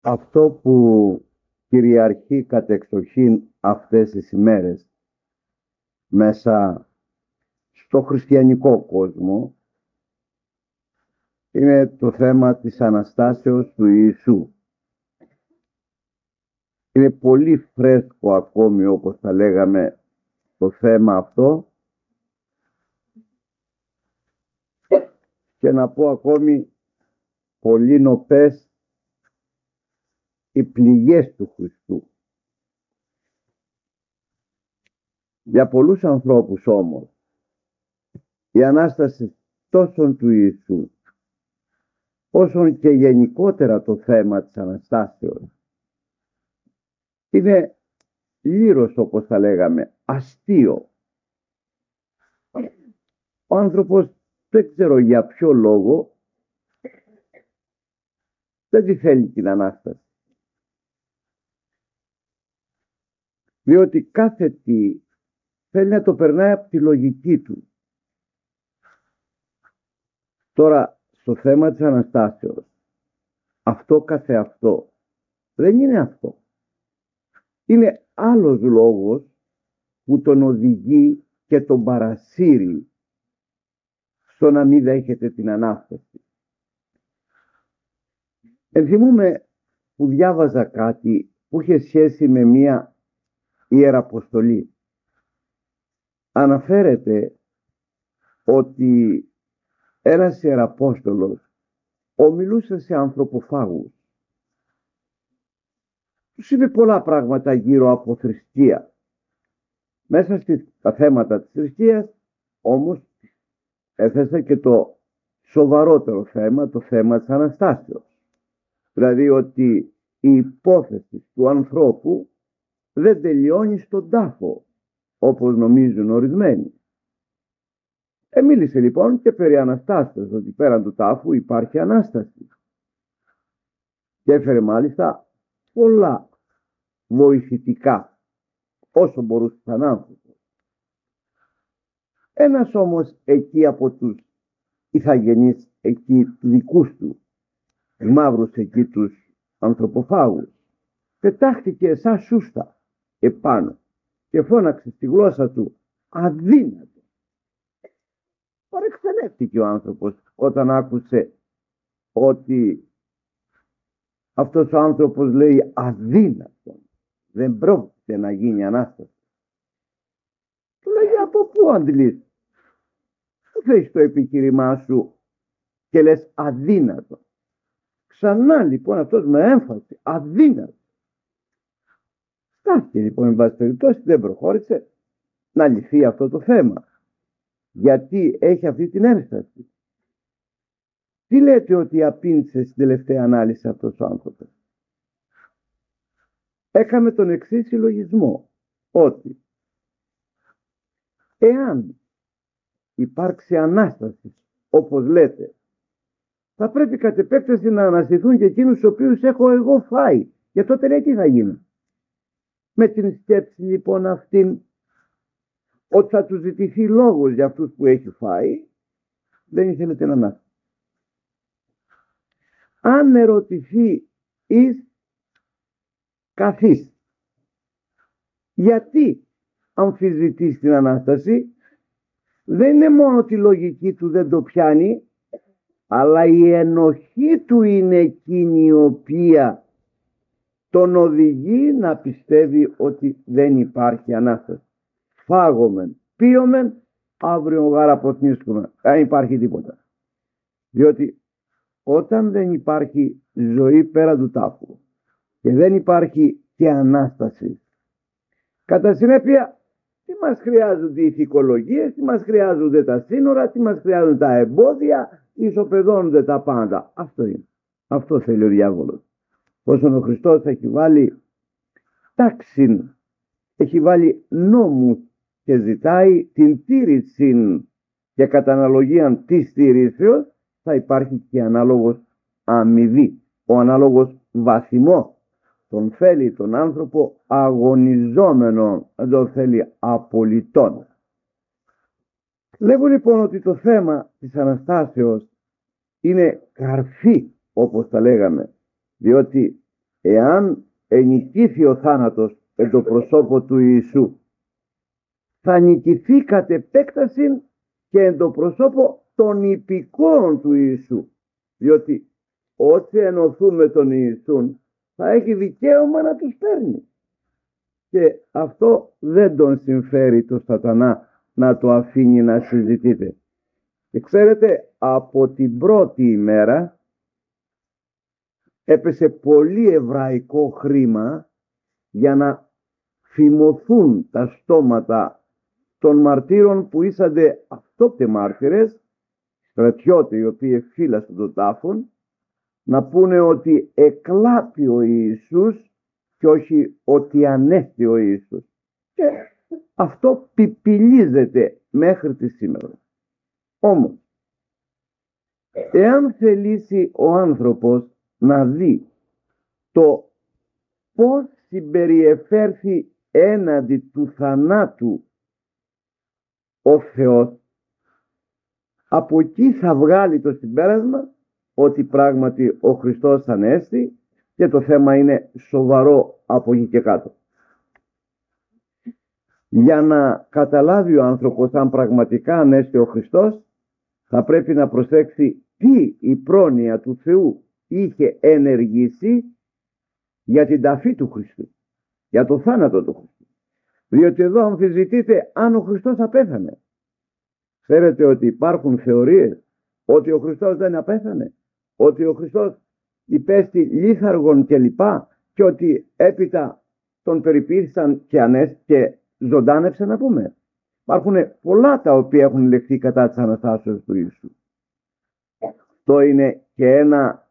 Αυτό που κυριαρχεί κατεξοχήν αυτές τις ημέρες μέσα στο χριστιανικό κόσμο είναι το θέμα της Αναστάσεως του Ιησού. Είναι πολύ φρέσκο ακόμη, όπως θα λέγαμε, το θέμα αυτό, και να πω ακόμη πολύ νοπές οι πληγές του Χριστού. Για πολλούς ανθρώπους όμως η Ανάσταση τόσο του Ιησού όσον και γενικότερα το θέμα της Αναστάσεως είναι λήρως, όπως θα λέγαμε, αστείο. Ο άνθρωπος δεν ξέρω για ποιο λόγο δεν τη θέλει την Ανάσταση. Διότι κάθε τι θέλει να το περνάει από τη λογική του. Τώρα, στο θέμα της Αναστάσεως, αυτό καθεαυτό δεν είναι αυτό. Είναι άλλος λόγος που τον οδηγεί και τον παρασύρει στο να μην δέχεται την Ανάσταση. Ενθυμούμε που διάβαζα κάτι που είχε σχέση με μία ιεραποστολή. Αναφέρεται ότι ένας ιεραπόστολος ομιλούσε σε ανθρωποφάγους. Τους είπε πολλά πράγματα γύρω από θρησκεία. Μέσα στα θέματα της θρησκείας όμως έθεσε και το σοβαρότερο θέμα, το θέμα της Αναστάσεως. Δηλαδή ότι η υπόθεση του ανθρώπου δεν τελειώνει στον τάφο, όπως νομίζουν ορισμένοι. Μίλησε λοιπόν και περί Αναστάσεως, ότι πέραν του τάφου υπάρχει Ανάσταση. Και έφερε μάλιστα πολλά βοηθητικά, όσο μπορούσε σαν άνθρωπο. Ένας όμως εκεί από τους ηθαγενείς, εκεί δικούς του, μαύρους εκεί τους ανθρωποφάγους, πετάχτηκε σαν σούστα επάνω και φώναξε στη γλώσσα του αδύνατο. Παρεξενεύτηκε ο άνθρωπος όταν άκουσε ότι αυτός ο άνθρωπος λέει αδύνατο, δεν πρόκειται να γίνει Ανάσταση. Του λέει, από πού αντιλείς? Του θες το επιχείρημά σου και λες αδύνατο. Ξανά λοιπόν αυτός με έμφαση, αδύνατο. Στάθηκε λοιπόν, εν πάση περιπτώσει, δεν προχώρησε να λυθεί αυτό το θέμα. Γιατί έχει αυτή την ένσταση. Τι λέτε ότι απήντησε στην τελευταία ανάλυση αυτός ο άνθρωπος? Έκαμε τον εξής συλλογισμό, ότι εάν υπάρξει Ανάσταση, όπως λέτε, θα πρέπει κατ' επέκταση να αναστηθούν και εκείνους τους οποίους έχω εγώ φάει. Και τότε λέει τι θα γίνει? Με την σκέψη λοιπόν αυτήν, ότι θα του ζητηθεί λόγος για αυτούς που έχει φάει, δεν ήθελε την Ανάσταση. Αν ερωτηθεί εις καθής, γιατί αμφισβητείς την Ανάσταση, δεν είναι μόνο τη λογική του δεν το πιάνει, αλλά η ενοχή του είναι εκείνη η οποία τον οδηγεί να πιστεύει ότι δεν υπάρχει Ανάσταση. Φάγομεν, πίωμεν, αύριο γάρα ποτνίσκουμε. Δεν υπάρχει τίποτα. Διότι όταν δεν υπάρχει ζωή πέρα του τάφου και δεν υπάρχει και Ανάσταση, κατά συνέπεια τι μας χρειάζονται οι ηθικολογίες, τι μας χρειάζονται τα σύνορα, τι μας χρειάζονται τα εμπόδια, ισοπεδώνονται τα πάντα. Αυτό είναι. Αυτό θέλει ο διάβολος. Όσον ο Χριστός έχει βάλει τάξη, έχει βάλει νόμους και ζητάει την τήρηση και κατά αναλογία της τηρήσεως, θα υπάρχει και ανάλογος αμοιβή. Ο ανάλογος βαθμό. Τον θέλει τον άνθρωπο αγωνιζόμενο, δεν τον θέλει απολυτών. Λέγω λοιπόν ότι το θέμα της Αναστάσεως είναι καρφί, όπως τα λέγαμε, διότι εάν ενικήθη ο θάνατος εν το προσώπο του Ιησού, θα νικηθεί κατ' επέκταση και εν το προσώπο των υπηκόων του Ιησού, διότι όσοι ενωθούν με τον Ιησούν θα έχει δικαίωμα να τους παίρνει, και αυτό δεν τον συμφέρει το σατανά να το αφήνει να συζητείτε. Και ξέρετε, από την πρώτη ημέρα έπεσε πολύ εβραϊκό χρήμα για να φημωθούν τα στόματα των μαρτύρων που ήσανται αυτόπτε μάρτυρες, στρατιώτες οι οποίοι φύλασαν τον τάφον, να πούνε ότι εκλάπει ο Ιησούς και όχι ότι ανέστη ο Ιησούς. Και αυτό πιπιλίζεται μέχρι τη σήμερα. Όμως, εάν θελήσει ο άνθρωπος να δει το πώς συμπεριεφέρθη έναντι του θανάτου ο Θεός, από εκεί θα βγάλει το συμπέρασμα ότι πράγματι ο Χριστός ανέστη, και το θέμα είναι σοβαρό από εκεί και κάτω. Για να καταλάβει ο άνθρωπος αν πραγματικά ανέστη ο Χριστός, θα πρέπει να προσέξει τι η πρόνοια του Θεού είχε ενεργήσει για την ταφή του Χριστού, για το θάνατο του Χριστού. Διότι εδώ αμφισβητείται αν ο Χριστός απέθανε. Ξέρετε ότι υπάρχουν θεωρίες ότι ο Χριστός δεν απέθανε, ότι ο Χριστός υπέστη λίθαργον κλπ, και ότι έπειτα τον περιπήρησαν και ζωντάνεψε, να πούμε. Υπάρχουν πολλά τα οποία έχουν λεχθεί κατά της Αναστάσεως του Ιησού. Αυτό είναι και ένα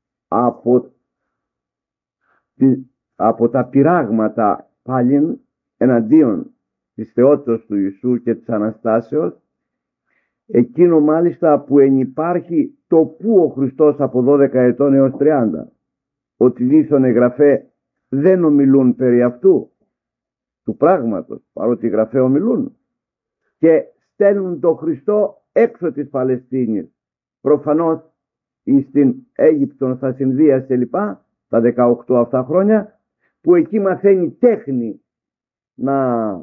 από τα πειράγματα πάλι εναντίον της θεότητας του Ιησού και της Αναστάσεως, εκείνο μάλιστα που ενυπάρχει το που ο Χριστός από 12 ετών έως 30, ότι δίθον εγγραφέ δεν ομιλούν περί αυτού του πράγματος, παρότι οι γραφέ ομιλούν, και στέλνουν τον Χριστό έξω της Παλαιστίνης, προφανώς στην Αίγυπτον, στα Συνδία και λοιπά, τα 18 αυτά χρόνια, που εκεί μαθαίνει τέχνη να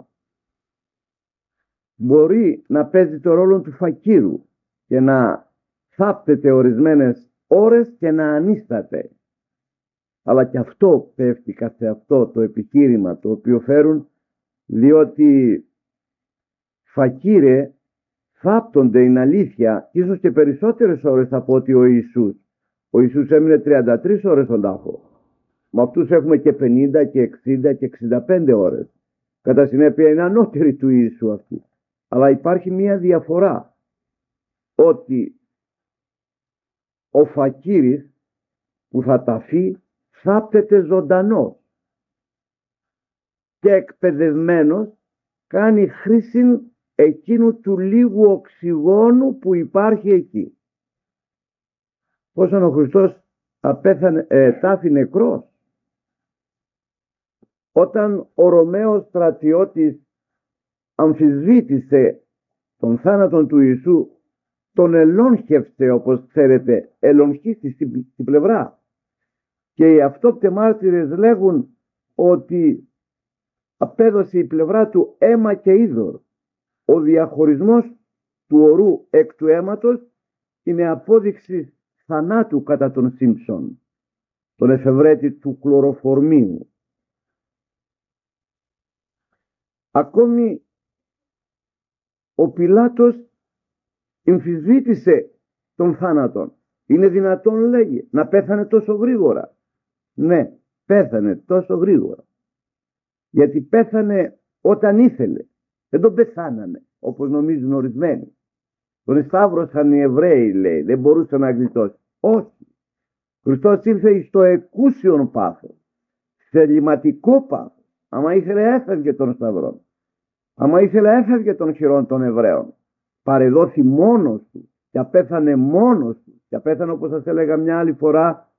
μπορεί να παίζει το ρόλο του φακύρου και να θάπτεται ορισμένες ώρες και να ανίσταται. Αλλά και αυτό πέφτει καθ' αυτό το επιχείρημα το οποίο φέρουν, διότι φακύρε θάπτονται, είναι αλήθεια, ίσως και περισσότερες ώρες από ότι ο Ιησούς. Ο Ιησούς έμεινε 33 ώρες στον τάφο. Με αυτούς έχουμε και 50 και 60 και 65 ώρες. Κατά συνέπεια είναι ανώτερη του Ιησού αυτή. Αλλά υπάρχει μία διαφορά, ότι ο φακύρης που θα ταφεί θάπτεται ζωντανός και εκπαιδευμένος κάνει χρήση εκείνου του λίγου οξυγόνου που υπάρχει εκεί. Πόσον ο Χριστός τάφη νεκρός. Όταν ο Ρωμαίος στρατιώτης αμφισβήτησε τον θάνατο του Ιησού, τον ελόγχευσε, όπως ξέρετε, ελογχίστη στην πλευρά. Και οι αυτόπτε μάρτυρες λέγουν ότι απέδωσε η πλευρά του αίμα και είδωρ. Ο διαχωρισμός του ορού εκ του αίματος είναι απόδειξη θανάτου κατά τον Σίμψον, τον εφευρέτη του κλωροφορμίου. Ακόμη ο Πιλάτος εμφισβήτησε τον θάνατον. Είναι δυνατόν, λέγει, να πέθανε τόσο γρήγορα? Ναι, πέθανε τόσο γρήγορα. Γιατί πέθανε όταν ήθελε. Δεν τον πεθάνανε, όπως νομίζουν ορισμένοι. Τον εσταύρωσαν οι Εβραίοι, λέει, δεν μπορούσε να γλιτώσει. Όχι. Ο Χριστός ήρθε στο εκούσιον πάθος, σε λιματικό πάθος. Άμα ήθελε έφευγε των σταυρών. Άμα ήθελε έφευγε των χειρών των Εβραίων. Παρεδόθη μόνος του και απέθανε μόνος του. Και απέθανε, όπως σας έλεγα μια άλλη φορά,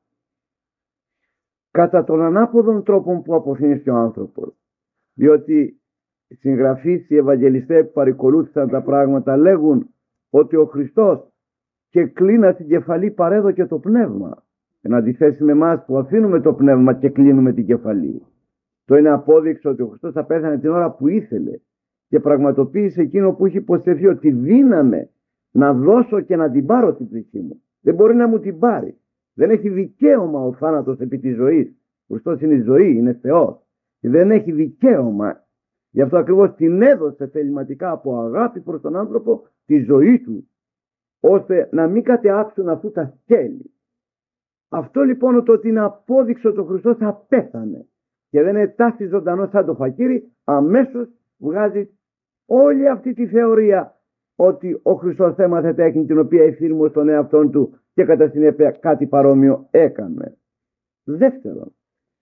κατά τον ανάποδον τρόπο που αποφύγει ο άνθρωπος. Διότι οι συγγραφείς, οι Ευαγγελιστές που παρακολούθησαν τα πράγματα λέγουν ότι ο Χριστός και κλίνα την κεφαλή παρέδωκε το πνεύμα. εν αντιθέσει με εμάς που αφήνουμε το πνεύμα και κλείνουμε την κεφαλή. Το είναι απόδειξη ότι ο Χριστός θα πέθανε την ώρα που ήθελε και πραγματοποίησε εκείνο που είχε υποσχεθεί, ότι δύναμε να δώσω και να την πάρω την ψυχή μου. Δεν μπορεί να μου την πάρει. Δεν έχει δικαίωμα ο θάνατος επί της ζωής. Ο Χριστός είναι η ζωή, είναι Θεός. Και δεν έχει δικαίωμα. Γι' αυτό ακριβώς την έδωσε θεληματικά από αγάπη προς τον άνθρωπο τη ζωή του, ώστε να μην κατεάξουν αυτού τα σκέλη. Αυτό λοιπόν το ότι είναι απόδειξη ότι ο Χριστός θα πέθανε και δεν ετάσσει ζωντανό σαν το φακίρι, αμέσως βγάζει όλη αυτή τη θεωρία ότι ο Χριστός έμαθε τέχνη την οποία εφήρμοσε στον εαυτόν του και κατά συνέπεια κάτι παρόμοιο έκανε. Δεύτερον,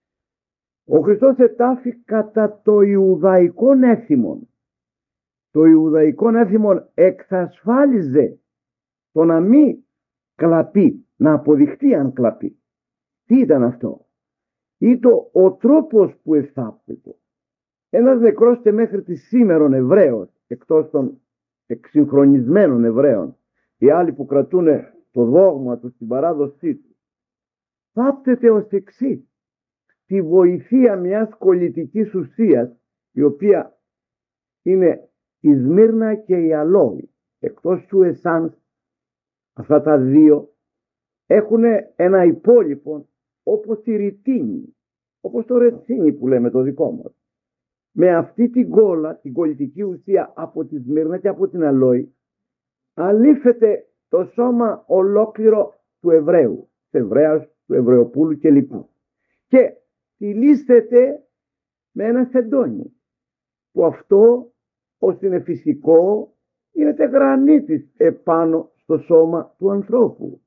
ο Χριστός ετάφη κατά το Ιουδαϊκό έθιμον. Το Ιουδαϊκό έθιμον εξασφάλιζε το να μην κλαπεί, να αποδειχτεί αν κλαπεί. Τι ήταν αυτό? Ήταν ο τρόπος που εθάπτεται. Ένας νεκρός και μέχρι τη σήμερον Εβραίος, εκτός των εξυγχρονισμένων Εβραίων, οι άλλοι που κρατούν το δόγμα του στην παράδοσή του, θάπτεται ως εξής: τη βοηθεία μιας κολλητικής ουσίας, η οποία είναι η σμύρνα και η αλόη. Εκτός του εσάνς, αυτά τα δύο έχουν ένα υπόλοιπο όπως η ρητίνη, όπως το ρετσίνι που λέμε το δικό μας. Με αυτή την κόλλα, την κολλητική ουσία από τη σμύρνα και από την αλόη, αλήφεται το σώμα ολόκληρο του Εβραίου, του Εβραίας, του Εβραιοπούλου κλπ. Και τυλίσσεται με ένα σεντόνι, που αυτό ως είναι φυσικό γίνεται γρανίτης επάνω στο σώμα του ανθρώπου.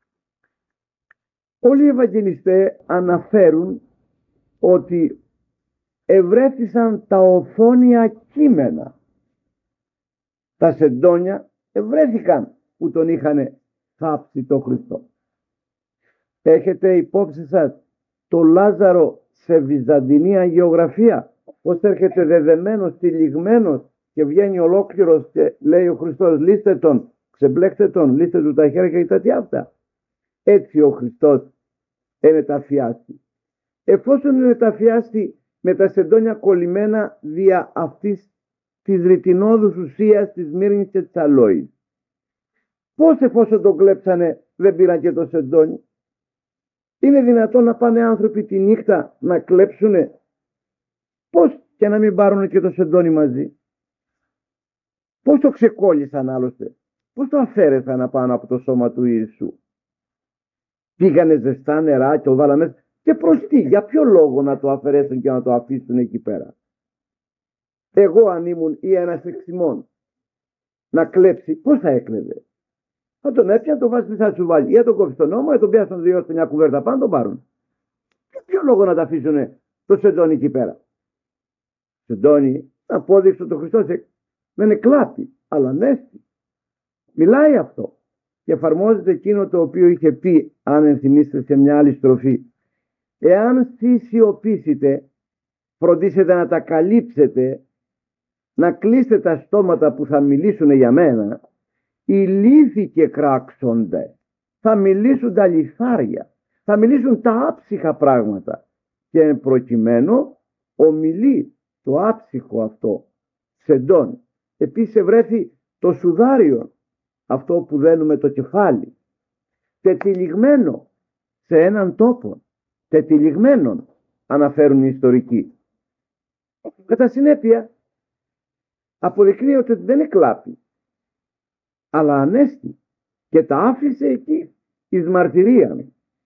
Όλοι οι Ευαγγελιστές αναφέρουν ότι ευρέθησαν τα οθόνια κείμενα. Τα σεντόνια ευρέθηκαν που τον είχαν θάψει το Χριστό. Έχετε υπόψη σας το Λάζαρο σε βυζαντινή αγιογραφία, πως έρχεται δεδεμένος, τυλιγμένος και βγαίνει ολόκληρος και λέει ο Χριστός: λύστε τον, ξεμπλέξτε τον, λύστε του τα χέρια και τα τιάφτα. Έτσι ο Χριστός ενεταφιάστη. Εφόσον ενεταφιάστη με τα σεντόνια κολλημένα δια αυτής της ρητινόδους ουσίας της μύρνης και της αλόης, πώς εφόσον τον κλέψανε δεν πήραν και το σεντόνι? Είναι δυνατόν να πάνε άνθρωποι τη νύχτα να κλέψουνε? Πώς και να μην πάρουν και το σεντόνι μαζί? Πώς το ξεκόλλησαν άλλωστε? Πώς το αφαίρεσαν απάνω από το σώμα του Ιησού? Πήγανε ζεστά νερά και το βάλανε. Και προς τι, για ποιο λόγο να το αφαιρέσουν και να το αφήσουν εκεί πέρα? Εγώ αν ήμουν ή ένας εξημών να κλέψει, πώς θα έκλεβε? Θα τον έπιανε, τον βάζει μέσα σου βάλει, ή θα τον κόψει στον νόμο, ή τον πιάσει τον δύο μια κουβέρτα πάνω, τον πάρουν. Για ποιο λόγο να τα αφήσουν το σεντόνι εκεί πέρα? Σεντόνι, απόδειξε ότι ο Χριστός δεν είναι κλάπη, αλλά ανέστη. Μιλάει αυτό και εφαρμόζεται εκείνο το οποίο είχε πει, αν ενθυμίσετε σε μια άλλη στροφή: εάν σιωπήσετε, φροντίσετε να τα καλύψετε, να κλείσετε τα στόματα που θα μιλήσουν για μένα. Οι λύθοι και κράξονται, θα μιλήσουν τα λιθάρια, θα μιλήσουν τα άψυχα πράγματα, και εν προκειμένου ομιλεί το άψυχο αυτό σεντόν. Επίσης ευρέθη το σουδάριο, αυτό που δένουμε το κεφάλι, τετυλιγμένο σε έναν τόπο, τετυλιγμένον αναφέρουν οι ιστορικοί. Κατά συνέπεια αποδεικνύεται ότι δεν είναι κλάπη, αλλά ανέστη, και τα άφησε εκεί εις μαρτυρία.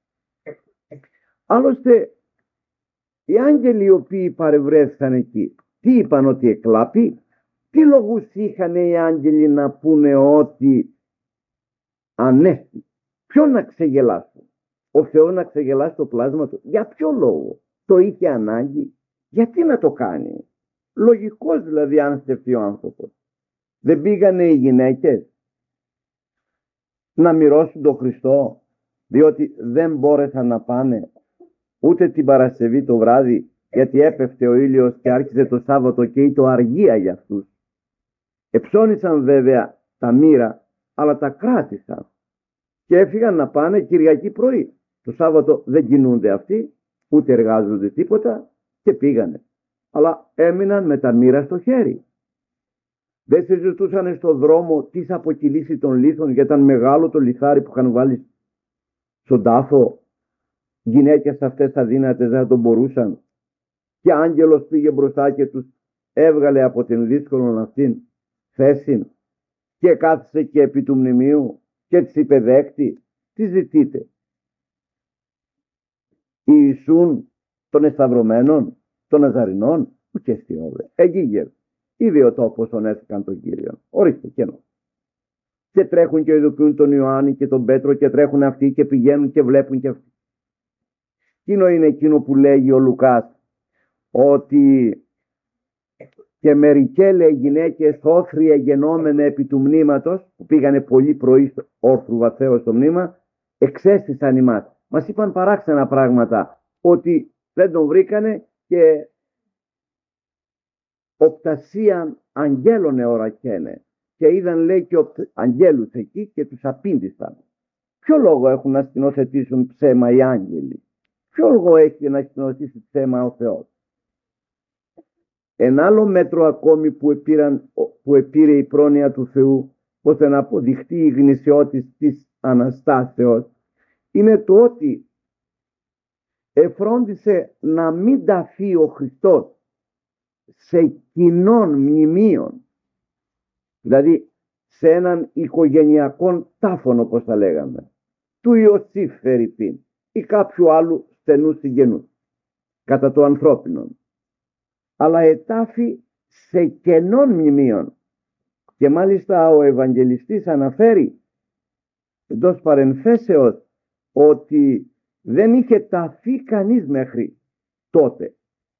Άλλωστε οι άγγελοι οι οποίοι παρευρέθηκαν εκεί, τι είπαν? Ότι εκλάπη? Τι λόγους είχαν οι άγγελοι να πούνε ότι ανέστη? Ποιον να ξεγελάσουν? Ο Θεός να ξεγελάσει το πλάσμα του? Για ποιο λόγο? Το είχε ανάγκη? Γιατί να το κάνει? Λογικός δηλαδή, αν σκεφτεί ο άνθρωπος. Δεν πήγανε οι γυναίκες να μυρώσουν τον Χριστό, διότι δεν μπόρεσαν να πάνε ούτε την Παρασκευή το βράδυ, γιατί έπεφτε ο ήλιος και άρχισε το Σάββατο και ήταν αργία για αυτούς. Εψώνησαν βέβαια τα μοίρα, αλλά τα κράτησαν και έφυγαν να πάνε Κυριακή πρωί. Το Σάββατο δεν κινούνται αυτοί, ούτε εργάζονται τίποτα και πήγανε. Αλλά έμειναν με τα μοίρα στο χέρι. Δεν συζητούσαν στον δρόμο τι θα αποκυλήσει των λίθων, γιατί ήταν μεγάλο το λιθάρι που είχαν βάλει στον τάφο. Γυναίκες αυτές αδύνατες δεν τον μπορούσαν. Και άγγελος πήγε μπροστά και τους έβγαλε από την δύσκολη αυτήν θέση και κάθισε και επί του μνημείου και της είπε δέκτη, τι ζητείτε? Ιησούν των εσταυρωμένων, των Ναζαρινών, που και στιώδε. Εγίγερ, είδε ο τόπος τον έθηκαν τον Κύριο. Ορίστε κενό. Και τρέχουν και ειδοποιούν τον Ιωάννη και τον Πέτρο και τρέχουν αυτοί και πηγαίνουν και βλέπουν και αυτοί. Είναι εκείνο που λέγει ο Λουκάς, ότι και μερικέ λέει γυναίκες όθρια γενόμενε επί του μνήματος, που πήγανε πολύ πρωί όρθρου βαθέως στο μνήμα, εξέστησαν ημάς. Μας είπαν παράξενα πράγματα, ότι δεν τον βρήκανε και οπτασίαν αγγέλων εωρακαίνε. Και είδαν λέει και αγγέλους εκεί και τους απήντησαν. Ποιο λόγο έχουν να σκηνοθετήσουν ψέμα οι άγγελοι? Ποιο λόγο έχει να σκηνοθετήσει ψέμα ο Θεός? Ένα άλλο μέτρο ακόμη που επήρε η πρόνοια του Θεού ώστε να αποδειχτεί η γνησιότης της Αναστάσεως είναι το ότι εφρόντισε να μην ταφεί ο Χριστός σε κοινών μνημείων, δηλαδή σε έναν οικογενειακό τάφον, όπως θα λέγαμε, του Ιωσήφ φερειπίν ή κάποιου άλλου στενού συγγενού κατά το ανθρώπινο, αλλά ετάφη σε κενών μνημείων. Και μάλιστα ο Ευαγγελιστής αναφέρει εντός παρενθέσεως ότι δεν είχε ταφεί κανείς μέχρι τότε.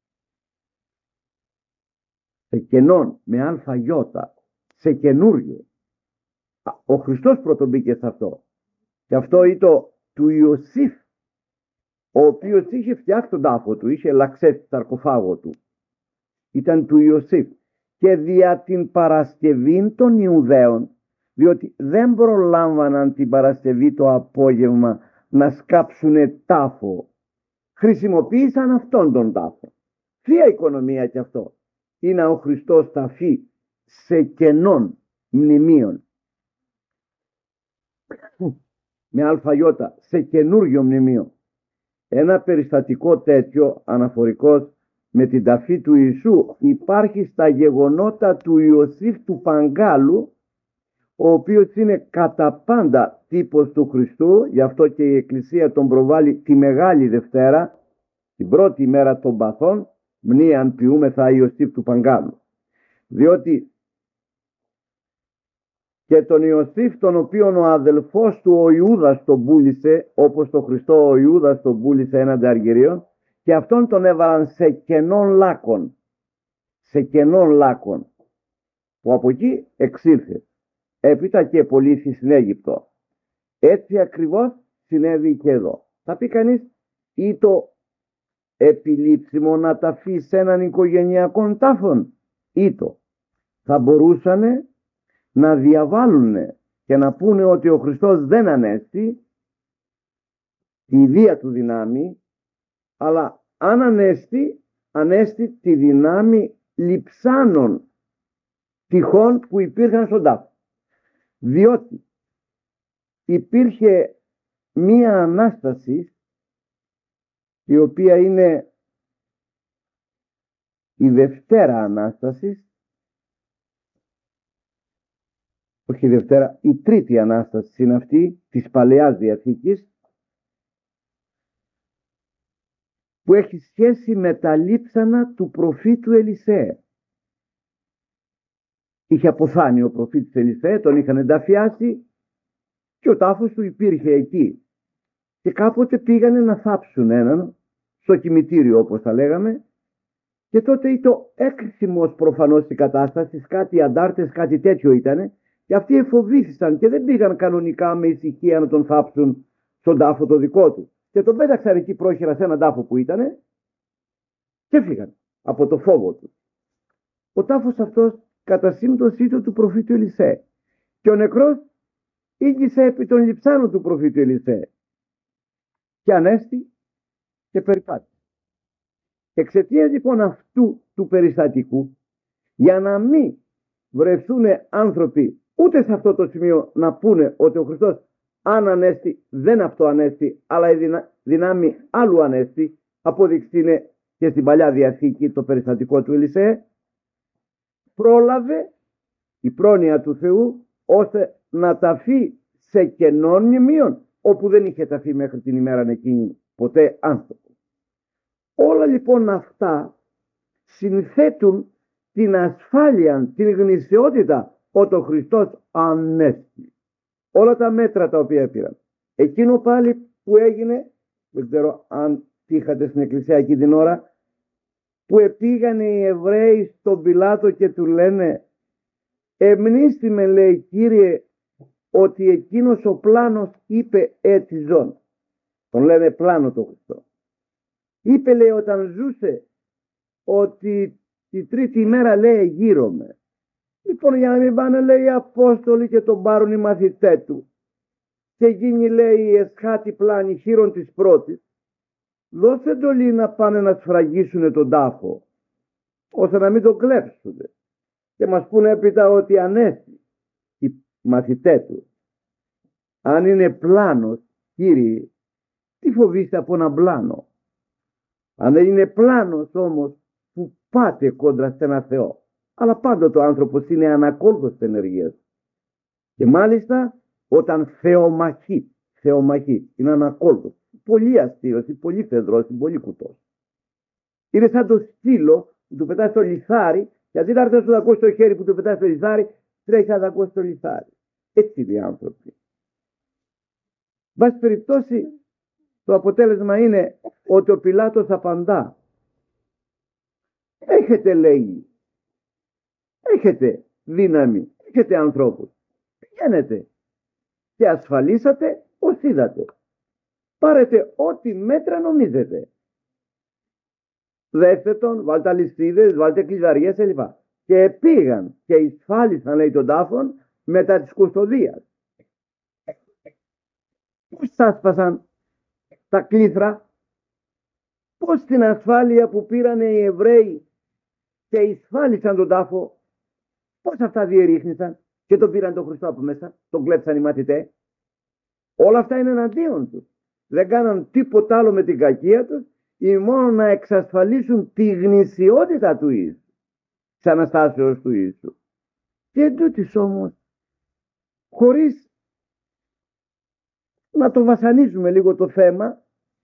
Σε κενών με αλφαγιώτα, σε καινούριο. Ο Χριστός πρώτον μπήκε σε αυτό. Και αυτό ήταν του Ιωσήφ, ο οποίος είχε φτιάξει τον τάφο του, είχε λαξέσει το σαρκοφάγο του. Ήταν του Ιωσήφ. Και δια την Παρασκευή των Ιουδαίων, διότι δεν προλάμβαναν την Παρασκευή το απόγευμα να σκάψουνε τάφο, χρησιμοποίησαν αυτόν τον τάφο. Θεία οικονομία και αυτό. Είναι ο Χριστός ταφή σε κενών μνημείων. Με αλφαγιώτα, σε καινούργιο μνημείο. Ένα περιστατικό τέτοιο αναφορικός με την ταφή του Ιησού υπάρχει στα γεγονότα του Ιωσήφ του Παγκάλου, ο οποίος είναι κατά πάντα τύπος του Χριστού. Γι' αυτό και η Εκκλησία τον προβάλλει τη Μεγάλη Δευτέρα, την πρώτη μέρα των Παθών, μνήαν ποιούμεθα Ιωσήφ του Παγκάλου. Διότι και τον Ιωσήφ, τον οποίον ο αδελφός του ο Ιούδας τον πούλησε, όπως τον Χριστό ο Ιούδας τον πούλησε έναντι αργυρίων, και αυτόν τον έβαλαν σε κενών λάκων. Σε κενών λάκων. Που από εκεί εξήλθε. Έπειτα και πωλήθη στην Αίγυπτο. Έτσι ακριβώς συνέβη και εδώ. Θα πει κανείς, ή το επιλήψιμο να ταφεί σε έναν οικογενειακό τάφον, ή το θα μπορούσανε να διαβάλουν και να πούνε ότι ο Χριστός δεν ανέστη τη ιδία του δυνάμει, αλλά αν ανέστη τη δυνάμει λειψάνων τυχών που υπήρχαν στον τάφο. Διότι υπήρχε μία Ανάσταση η οποία είναι η Δευτέρα Ανάσταση, όχι η Δευτέρα, η Τρίτη Ανάσταση είναι αυτή της Παλαιάς Διαθήκης, που έχει σχέση με τα λείψανα του προφήτου Ελισέα. Είχε αποθάνει ο προφήτης Ελισέα, τον είχαν ενταφιάσει και ο τάφος του υπήρχε εκεί. Και κάποτε πήγανε να θάψουν έναν στο κημητήριο, όπως θα λέγαμε, και τότε ήταν έκρησιμος προφανώς η κατάσταση, κάτι αντάρτες, κάτι τέτοιο ήτανε, και αυτοί εφοβήθησαν και δεν πήγαν κανονικά με ησυχία να τον θάψουν στον τάφο το δικό του. Και τον πέταξαν εκεί πρόχειρα σε έναν τάφο που ήτανε και φύγαν από το φόβο του. Ο τάφος αυτός κατά σύμπτωση ήταν του προφήτου Ελισέα. Και ο νεκρός ήγησε επί των λειψάνων του προφήτου Ελισέα. και ανέστη και περιπάτησε. Εξαιτίας λοιπόν αυτού του περιστατικού, για να μην βρεθούν άνθρωποι ούτε σε αυτό το σημείο να πούνε ότι ο Χριστός αν ανέστη δεν αυτό ανέστη, αλλά η δυνάμει άλλου ανέστη, απόδειξη είναι και στην Παλιά Διαθήκη το περιστατικό του Ελισέ, πρόλαβε η πρόνοια του Θεού ώστε να ταφεί σε κενών μνημείων όπου δεν είχε ταφεί μέχρι την ημέρα εκείνη ποτέ άνθρωπο. Όλα λοιπόν αυτά συνθέτουν την ασφάλεια, την γνησιότητα ότι ο Χριστός ανέστη. Όλα τα μέτρα τα οποία πήραν. Εκείνο πάλι που έγινε, δεν ξέρω αν είχατε στην εκκλησία εκεί την ώρα, που επήγαν οι Εβραίοι στον Πιλάτο και του λένε «Εμνήστη με, λέει, Κύριε, ότι εκείνος ο πλάνος είπε έτσι ζών». Τον λένε πλάνο το Χριστό. Είπε, λέει, όταν ζούσε ότι τη τρίτη ημέρα, λέει, γύρομαι. Λοιπόν, για να μην πάνε, λέει, οι Απόστολοι και τον πάρουν οι μαθητές του και γίνει, λέει, η εσχάτη πλάνη χείρον της πρώτης, δώσε εντολή να πάνε να σφραγίσουν τον τάφο ώστε να μην τον κλέψουν και μας πούνε έπειτα ότι ανέστη οι μαθητές του. Αν είναι πλάνος, Κύριε, τι φοβήστε από ένα πλάνο? Αν δεν είναι πλάνος όμως που πάτε κόντρα σε ένα Θεό, αλλά πάντοτε ο άνθρωπος είναι ανακόλουθος της ενεργείας. Και μάλιστα όταν θεομαχεί, είναι ανακόλουθος, πολύ αστείος, πολύ φεδρός, πολύ κουτός. Είναι σαν το σκύλο που του πετάει στο λιθάρι και αντί να έρθει να σου δακώσει το χέρι που του πετάει στο λιθάρι, τρέχει να δακώσει το λιθάρι. Έτσι είναι οι άνθρωποι. Βάση περιπτώσει, το αποτέλεσμα είναι ότι ο Πιλάτος απαντά. Έχετε, λέει, έχετε δύναμη, έχετε ανθρώπους. Πηγαίνετε και ασφαλίσατε ως είδατε. Πάρετε ό,τι μέτρα νομίζετε. Δέστε τον, βάλτε αλυσίδες, βάλτε κλειδαριές κλπ. Και πήγαν και εισφάλισαν, λέει, τον τάφον μετά της κουστοδίας. Πώς άσπασαν τα κλήθρα, πώς την ασφάλεια που πήραν οι Εβραίοι και εισφάλισαν τον τάφο, πώς αυτά διερρήχνησαν και τον πήραν τον Χριστό από μέσα, τον κλέψαν οι μαθητές. Όλα αυτά είναι εναντίον τους. Δεν κάναν τίποτα άλλο με την κακία τους ή μόνο να εξασφαλίσουν τη γνησιότητα του Ιησού, της Αναστάσεως του Ιησού. Και εντούτοις όμως, χωρίς να το βασανίζουμε λίγο το θέμα,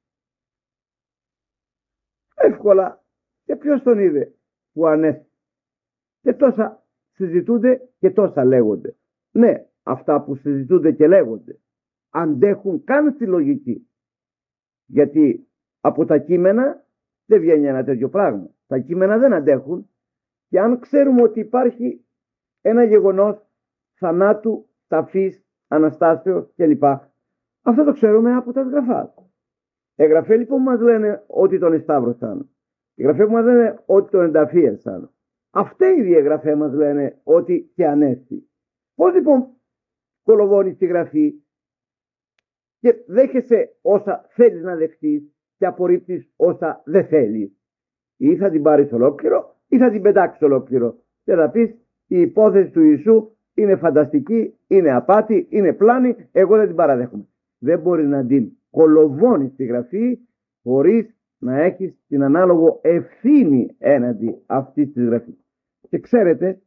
εύκολα, και ποιος τον είδε που ανέστη? Και τόσα συζητούνται και τόσα λέγονται. Ναι, αυτά που συζητούνται και λέγονται αντέχουν καν στη λογική. Γιατί από τα κείμενα δεν βγαίνει ένα τέτοιο πράγμα. Τα κείμενα δεν αντέχουν. Και αν ξέρουμε ότι υπάρχει ένα γεγονός θανάτου, ταφής, Αναστάσεως κλπ, αυτό το ξέρουμε από τα εγγραφά. Εγγραφέ λοιπόν που μας λένε ότι τον εσταύρωσαν. Εγγραφέ που μας λένε ότι τον ενταφίεσαν. Αυτοί οι εγγραφέ μας λένε ότι και ανέστη. Πώς λοιπόν κολοβώνεις τη γραφή και δέχεσαι όσα θέλεις να δεχτείς και απορρίπτεις όσα δεν θέλεις? Ή θα την πάρεις ολόκληρο ή θα την πετάξεις ολόκληρο και θα πεις η υπόθεση του Ιησού είναι φανταστική, είναι απάτη, είναι πλάνη, εγώ δεν την παραδέχομαι. Δεν μπορεί να την κολοβώνεις τη γραφή χωρίς να έχεις την ανάλογο ευθύνη έναντι αυτής της γραφής. Και ξέρετε,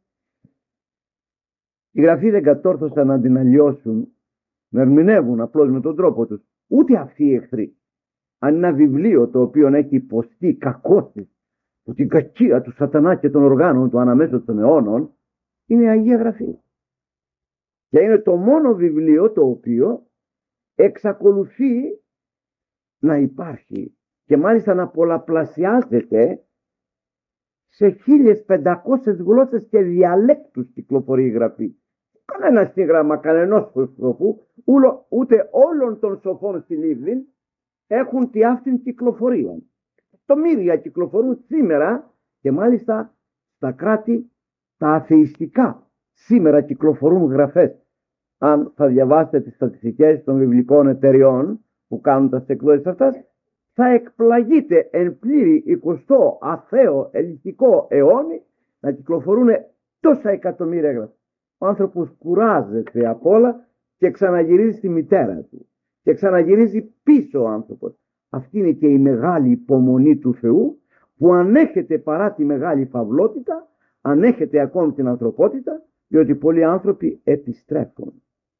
οι γραφοί δεν κατόρθωσαν να την αλλοιώσουν, να ερμηνεύουν απλώς με τον τρόπο τους. Ούτε αυτοί οι εχθροί. Αν ένα βιβλίο το οποίο έχει υποστεί κακώσεις από την κακία του σατανά και των οργάνων του αναμέσω των αιώνων, είναι η Αγία Γραφή. Και είναι το μόνο βιβλίο το οποίο εξακολουθεί να υπάρχει και μάλιστα να πολλαπλασιάζεται σε 1500 γλώσσες και διαλέκτους κυκλοφορεί η γραφή. Κανένα σύγγραμμα κανενός προσώπου, ούτε όλων των σοφών στην Ύβδην έχουν τη αυτήν κυκλοφορία. Τομήρια κυκλοφορούν σήμερα και μάλιστα στα κράτη τα αθεϊστικά. Σήμερα κυκλοφορούν γραφές. Αν θα διαβάσετε τις στατιστικές των βιβλικών εταιριών, που κάνουν τα εκδόσεις αυτές, θα εκπλαγείτε εν πλήρη 20ο αθέο ελληνικό αιώνι να κυκλοφορούν τόσα εκατομμύρια έγγραφα. Ο άνθρωπος κουράζεται απ' όλα και ξαναγυρίζει στη μητέρα του και ξαναγυρίζει πίσω ο άνθρωπος. Αυτή είναι και η μεγάλη υπομονή του Θεού, που ανέχεται παρά τη μεγάλη φαυλότητα, ανέχεται ακόμη την ανθρωπότητα, διότι πολλοί άνθρωποι επιστρέφουν.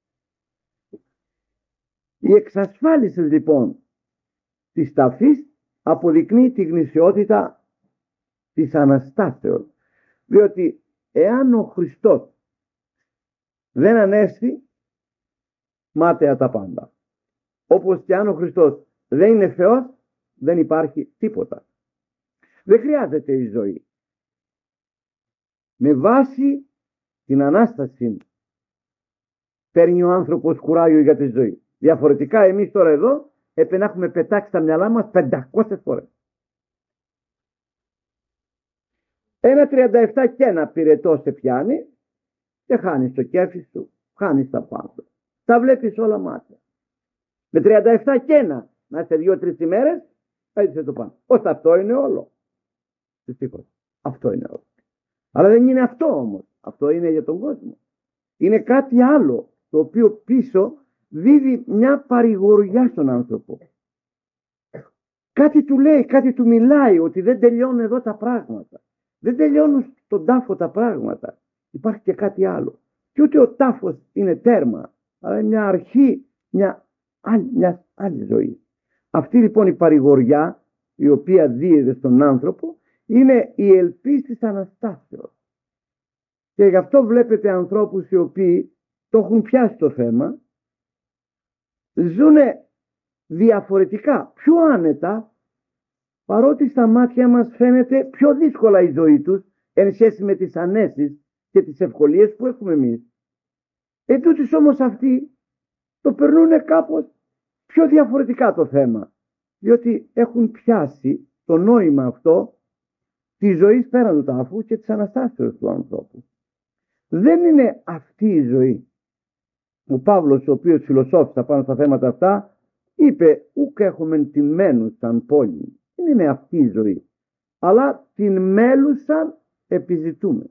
Η εξασφάλιση λοιπόν της ταφής αποδεικνύει τη γνησιότητα της Αναστάσεως, διότι εάν ο Χριστός δεν ανέστη, μάταια τα πάντα. Όπως και αν ο Χριστός δεν είναι Θεός, δεν υπάρχει τίποτα. Δεν χρειάζεται η ζωή. Με βάση την Ανάσταση παίρνει ο άνθρωπος κουράγιο για τη ζωή. Διαφορετικά εμείς τώρα εδώ έπρεπε να έχουμε πετάξει τα μυαλά μας 500 φορές. Ένα 37 και ένα πυρετό σε πιάνει και χάνεις το κέφι σου, χάνεις τα πάντα. Τα βλέπεις όλα μάτια. Με 37 και ένα να είσαι 2-3 ημέρες, έτσι το πάνω. Ώστε αυτό είναι όλο. Δυστυχώς. Αυτό είναι όλο. Αλλά δεν είναι αυτό όμως. Αυτό είναι για τον κόσμο. Είναι κάτι άλλο, το οποίο πίσω δίδει μια παρηγοριά στον άνθρωπο. Κάτι του λέει, κάτι του μιλάει, ότι δεν τελειώνουν εδώ τα πράγματα. Δεν τελειώνουν στον τάφο τα πράγματα. Υπάρχει και κάτι άλλο. Και ούτε ο τάφος είναι τέρμα, αλλά είναι μια αρχή, μια άλλη ζωή. Αυτή λοιπόν η παρηγοριά, η οποία δίδεται στον άνθρωπο, είναι η ελπίς της Αναστάσεως. Και γι' αυτό βλέπετε ανθρώπους οι οποίοι το έχουν πιάσει το θέμα, ζουνε διαφορετικά, πιο άνετα, παρότι στα μάτια μας φαίνεται πιο δύσκολα η ζωή τους εν σχέση με τις ανέσεις και τις ευκολίες που έχουμε εμείς. Τούτοι όμως αυτοί το περνούν κάπως πιο διαφορετικά το θέμα, διότι έχουν πιάσει το νόημα αυτό τη ζωή πέραν του τάφου και της Αναστάσεως του ανθρώπου. Δεν είναι αυτή η ζωή. Ο Παύλος, ο οποίος φιλοσόφησε πάνω στα θέματα αυτά, είπε «Ουκ έχουμε την μένουσαν πόλη». Δεν είναι αυτή η ζωή, αλλά την μέλουσαν επιζητούμε.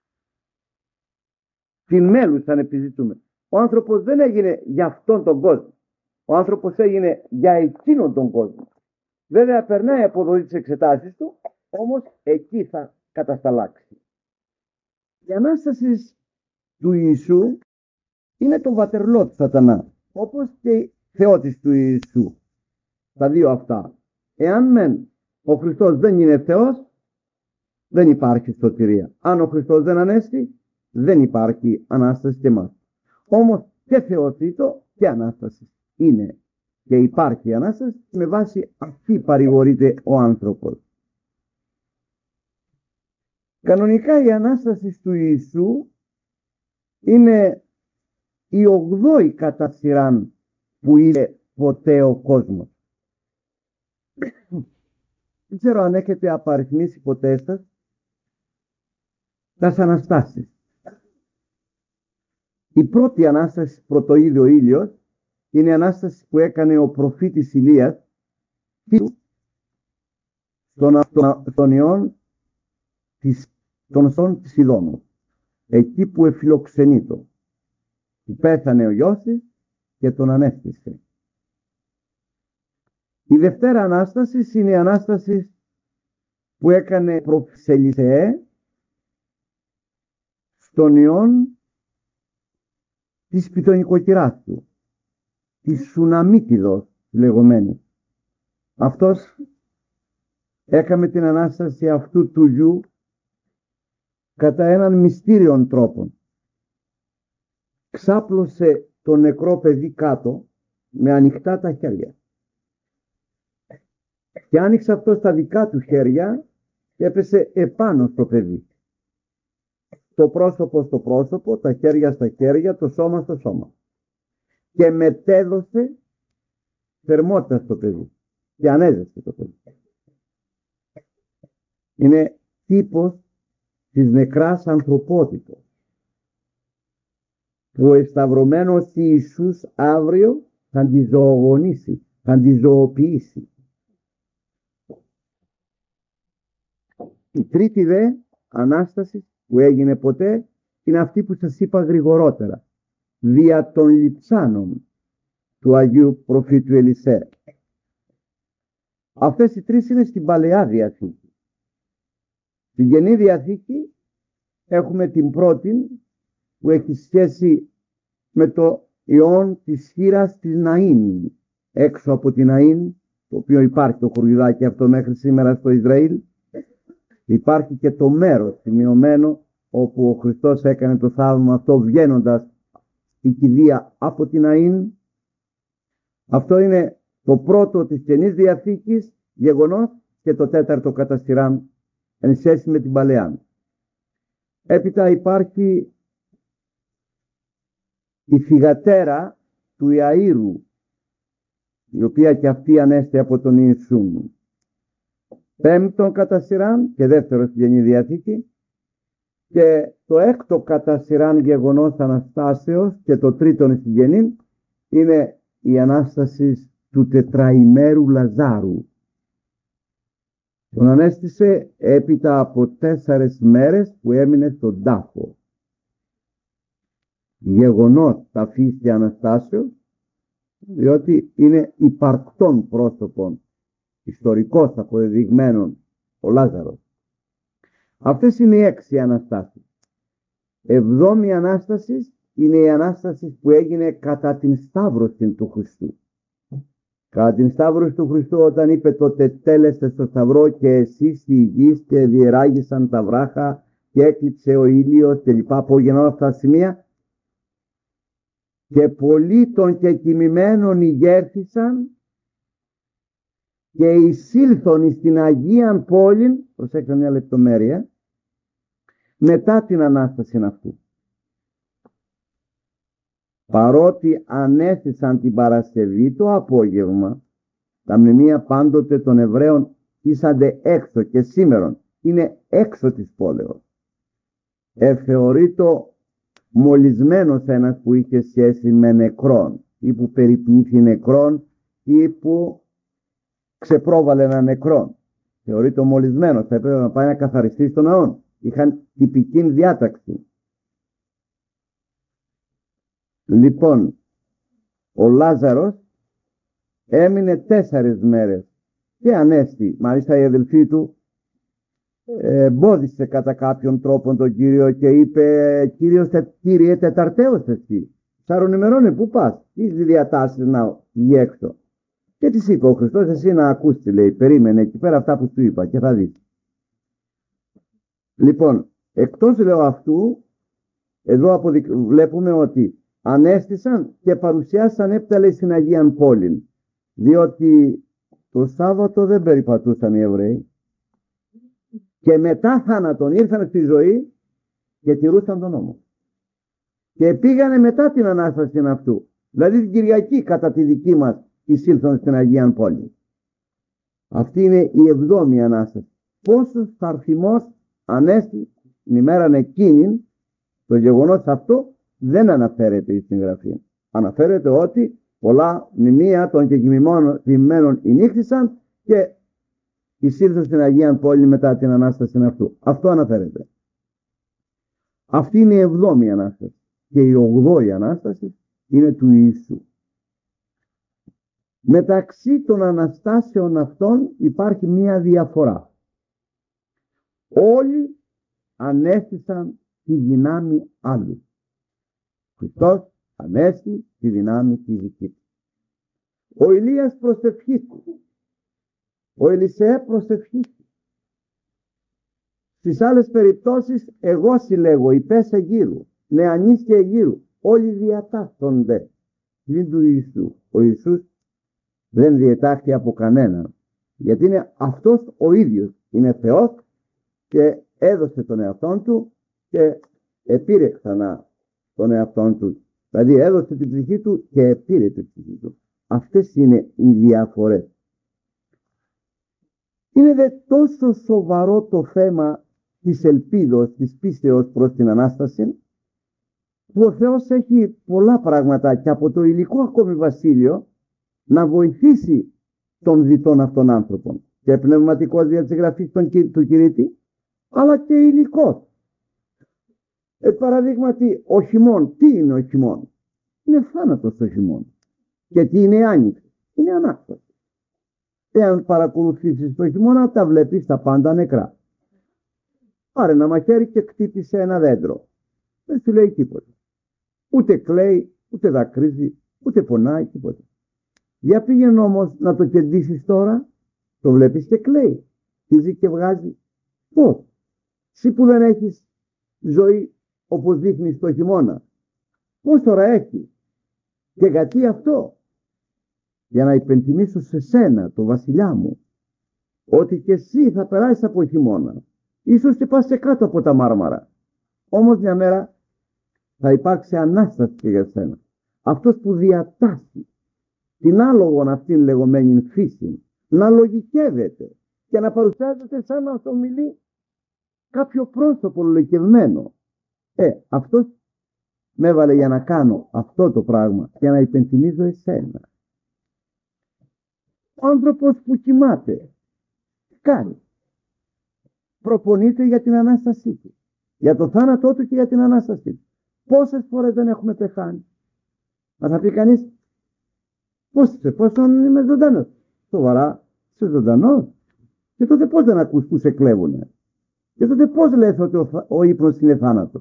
Την μέλουσαν επιζητούμε. Ο άνθρωπος δεν έγινε για αυτόν τον κόσμο. Ο άνθρωπος έγινε για εκείνον τον κόσμο. Βέβαια περνάει από εδώ τις εξετάσεις του, όμως εκεί θα κατασταλάξει. Η Ανάσταση του Ιησού είναι το βατερλό του σατανά, όπως και η θεότης του Ιησού. Τα δύο αυτά. Εάν μεν ο Χριστός δεν είναι Θεός, δεν υπάρχει σωτηρία. Αν ο Χριστός δεν ανέστη, δεν υπάρχει Ανάσταση και μας. Όμως και Θεοτήτο και Ανάσταση είναι και υπάρχει Ανάσταση, με βάση αυτή παρηγορείται ο άνθρωπος. Κανονικά η Ανάσταση του Ιησού είναι η 8η κατά σειράν που είναι ποτέ ο κόσμος. Δεν ξέρω αν έχετε απαριθμίσει ποτέ σας τις Αναστάσεις. Η πρώτη Ανάσταση πρωτοείδη ο ήλιος είναι η Ανάσταση που έκανε ο προφήτης Ηλίας στον ιόν των σών της Ιδόμου, εκεί που εφιλοξενείτο, που πέθανε ο γιος της και τον ανέστησε. Η δευτέρα Ανάσταση είναι η Ανάσταση που έκανε προφήτης Ελισεέ στον ιόν της πιτωνικοκυράς του, της Σουναμίτιδος λεγόμενης. Αυτός έκαμε την Ανάσταση αυτού του γιου κατά έναν μυστήριον τρόπο. Ξάπλωσε το νεκρό παιδί κάτω με ανοιχτά τα χέρια. Και άνοιξε αυτό στα δικά του χέρια και έπεσε επάνω στο παιδί. Το πρόσωπο στο πρόσωπο, τα χέρια στα χέρια, το σώμα στο σώμα. Και μετέδωσε θερμότητα στο παιδί. Και ανέζεσε το παιδί. Είναι τύπος της νεκράς ανθρωπότητας, που ο εσταυρωμένος Ιησούς αύριο θα τη ζωογονήσει θα τη ζωοποιήσει. Η τρίτη δε Ανάσταση που έγινε ποτέ είναι αυτή που σας είπα γρηγορότερα, δια των λειψάνων του Αγίου Προφήτου Ελισέα. Αυτές οι τρεις είναι στην Παλαιά Διαθήκη. Στην Καινή Διαθήκη έχουμε την πρώτη που έχει σχέση με το ιόν της χήρας της Ναΐν, έξω από την Ναΐν, το οποίο υπάρχει το χωριουδάκι αυτό μέχρι σήμερα στο Ισραήλ. Υπάρχει και το μέρος σημειωμένο όπου ο Χριστός έκανε το θαύμα αυτό βγαίνοντας στην κηδεία από την Ναΐν. Αυτό είναι το πρώτο της Καινής Διαθήκης γεγονός και το τέταρτο κατά σειράν εν σχέση με την Παλαιά. Έπειτα υπάρχει η θυγατέρα του Ιαΐρου, η οποία και αυτή ανέστη από τον Ιησούν. Πέμπτον κατά σειράν και δεύτερο στην Καινή Διαθήκη, και το έκτο κατά σειράν γεγονός Αναστάσεως και το τρίτον στην Καινή είναι η Ανάσταση του τετραημέρου Λαζάρου. Τον ανέστησε έπειτα από 4 μέρες που έμεινε στον τάφο. Γεγονός ταφής Αναστάσεως, διότι είναι υπαρκτών πρόσωπων, ιστορικός αποδεδειγμένων, ο Λάζαρος. Αυτές είναι οι 6 Αναστάσεις. 7η Ανάσταση είναι η Ανάσταση που έγινε κατά την Σταύρωση του Χριστού. Κατά την Σταύρωση του Χριστού, όταν είπε το τετέλεστε στο Σταυρό και εσείς οι υγιείς και διεράγησαν τα βράχα και έκλειψε ο ήλιος και λοιπά, από γεννά αυτά τα σημεία, και πολλοί των κεκοιμημένων ηγέρθησαν και εισήλθον στην Αγίαν πόλην, προσέξτε μια λεπτομέρεια, μετά την Ανάσταση αυτού. Παρότι ανέστησαν την Παρασκευή το απόγευμα, τα μνημεία πάντοτε των Εβραίων ήσανται έξω και σήμερον είναι έξω της πόλεως. Θεωρείτο μολυσμένος ένας που είχε σχέση με νεκρόν ή που περιποιήθη νεκρόν ή που ξεπρόβαλε ένα νεκρόν. Θεωρείτο μολυσμένος, θα έπρεπε να πάει να καθαριστεί στον ναό. Είχαν τυπική διάταξη. Λοιπόν, ο Λάζαρος έμεινε 4 μέρες και ανέστη. Μάλιστα η αδελφή του εμπόδισε κατά κάποιον τρόπο τον Κύριο και είπε, Κύριε τεταρτέως εσύ, 4 ημερών πού πας, τι διατάσεις να βγει έξω. Και της είπε ο Χριστός, εσύ να ακούσει, λέει, περίμενε εκεί πέρα αυτά που σου είπα και θα δεις. Λοιπόν, εκτός λέω αυτού, εδώ βλέπουμε ότι ανέστησαν και παρουσιάσαν έπταλε στην Αγίαν πόλην, διότι το Σάββατο δεν περιπατούσαν οι Εβραίοι και μετά θάνατον ήρθαν στη ζωή και τηρούσαν τον νόμο και πήγανε μετά την Ανάσταση αυτού, δηλαδή την Κυριακή κατά τη δική μας εισήλθαν στην Αγίαν πόλη. Αυτή είναι η 7η Ανάσταση. Πόσος θαρθιμός ανέστη την ημέρα εκείνη, το γεγονός αυτό δεν αναφέρεται στην Γραφή. Αναφέρεται ότι πολλά μνημεία των κεκοιμημένων ενήχθησαν και εισήλθαν στην Αγία πόλη μετά την Ανάσταση αυτού. Αυτό αναφέρεται. Αυτή είναι η 7η Ανάσταση. Και η 8η Ανάσταση είναι του Ιησού. Μεταξύ των Αναστάσεων αυτών υπάρχει μία διαφορά. Όλοι ανέστησαν τη δυνάμει άλλου. Χριστός ανέστη τη δυνάμει τη δική του. Ο Ηλίας προσευχήθηκε. Ο Ελισέα προσευχήθηκε. Στις άλλες περιπτώσεις εγώ συλλέγω υπές Αιγύρου, νεανείς και Αιγύρου. Όλοι διατάσσονται πλην του Ιησού. Ο Ιησούς δεν διετάχθη από κανέναν, γιατί είναι αυτός ο ίδιος. Είναι Θεός και έδωσε τον εαυτόν του και επήρε ξανά τον εαυτόν του. Δηλαδή έδωσε την ψυχή του και επήρε την ψυχή του. Αυτές είναι οι διαφορές. Είναι δε τόσο σοβαρό το θέμα της ελπίδος, της πίστεως προς την Ανάσταση, που ο Θεός έχει πολλά πράγματα και από το υλικό ακόμη βασίλειο να βοηθήσει τον διτόν αυτόν άνθρωπον, και πνευματικός δια της γραφής του κηρύττη, αλλά και υλικός. Παραδείγματι, ο χειμών, τι είναι ο χειμών? Είναι θάνατος ο χειμών. Και τι είναι η άνοιξη? Είναι Ανάσταση. Εάν παρακολουθήσεις το χειμώνα, τα βλέπεις τα πάντα νεκρά. Πάρε ένα μαχαίρι και χτύπησε ένα δέντρο. Δεν σου λέει τίποτα. Ούτε κλαίει, ούτε δακρύζει, ούτε πονάει, τίποτα. Για πήγαινε όμως να το κεντήσεις τώρα, το βλέπεις και κλαίει. Χύζει και βγάζει. Πώς? Εσύ που δεν έχεις ζωή όπως δείχνεις το χειμώνα, πώς τώρα έχεις? Και γιατί αυτό? Για να υπενθυμίσω σε σένα, το βασιλιά μου, ότι και εσύ θα περάσεις από χειμώνα. Ίσως και πας σε κάτω από τα μάρμαρα. Όμως μια μέρα θα υπάρξει Ανάσταση και για σένα. Αυτός που διατάσσει την άλογον αυτήν λεγόμενη φύση να λογικεύεται και να παρουσιάζεται σαν να το μιλεί κάποιο πρόσωπο λογικευμένο. Αυτός με έβαλε για να κάνω αυτό το πράγμα, για να υπενθυμίζω εσένα. Ο άνθρωπος που κοιμάται, κάνει. Προπονείται για την Ανάστασή του, για το θάνατό του και για την Ανάστασή του. Πόσες φορές δεν έχουμε πεθάνει? Μα θα πει κανείς, πόσον είμαι ζωντανός? Σοβαρά, είσαι ζωντανός? Και τότε πώς δεν ακούς που σε κλέβουνε? Και τότε πώς λες ότι ο ύπνος είναι θάνατος?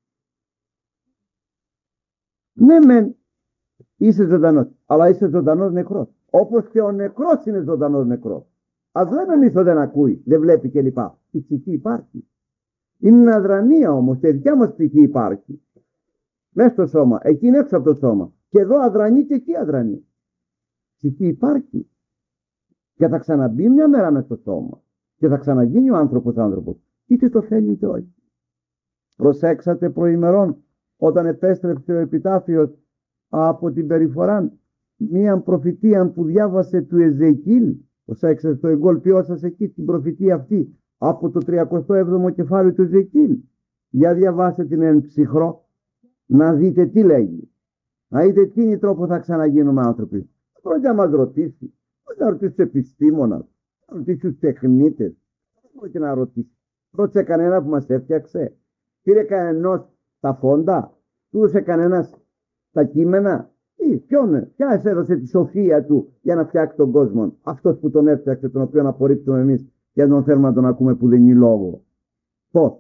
Ναι μεν είσαι ζωντανός, αλλά είσαι ζωντανός νεκρός. Όπως και ο νεκρός είναι ζωντανός νεκρός. Ας λέμε εμείς ότι δεν ακούει, δεν βλέπει κλπ. Η ψυχή υπάρχει. Είναι αδρανία όμως, η δικιά μας ψυχή υπάρχει. Μέσα στο σώμα, εκεί είναι έξω από το σώμα. Και εδώ αδρανεί και εκεί αδρανεί. Ψυχή υπάρχει. Και θα ξαναμπεί μια μέρα μέσα στο σώμα. Και θα ξαναγίνει ο άνθρωπος. Είτε το θέλει είτε όχι. Προσέξατε προημερών, όταν επέστρεψε ο επιτάφιος από την περιφορά, μία προφητεία που διάβασε του Εζεκίλ. Προσέξατε το εγκόλπιό σας εκεί, την προφητεία αυτή, από το 37ο κεφάλαιο του Εζεκίλ. Για διαβάστε την εν ψυχρό, να δείτε τι λέγει. Να δείτε τι είναι τρόπο θα ξαναγίνουμε άνθρωποι. Μπορεί να μας ρωτήσει, μπορεί να ρωτήσει επιστήμονας, να ρωτήσει τους τεχνίτες, μπορεί να ρωτήσει. Ρώτησε κανένα που μας έφτιαξε? Πήρε κανένας τα φόντα? Του έδωσε κανένας τα κείμενα? Ποια έδωσε τη σοφία του για να φτιάξει τον κόσμο? Αυτός που τον έφτιαξε, τον οποίο απορρίπτουμε εμείς και τον θέλουμε να τον ακούμε που δεν είναι λόγο. Πώς?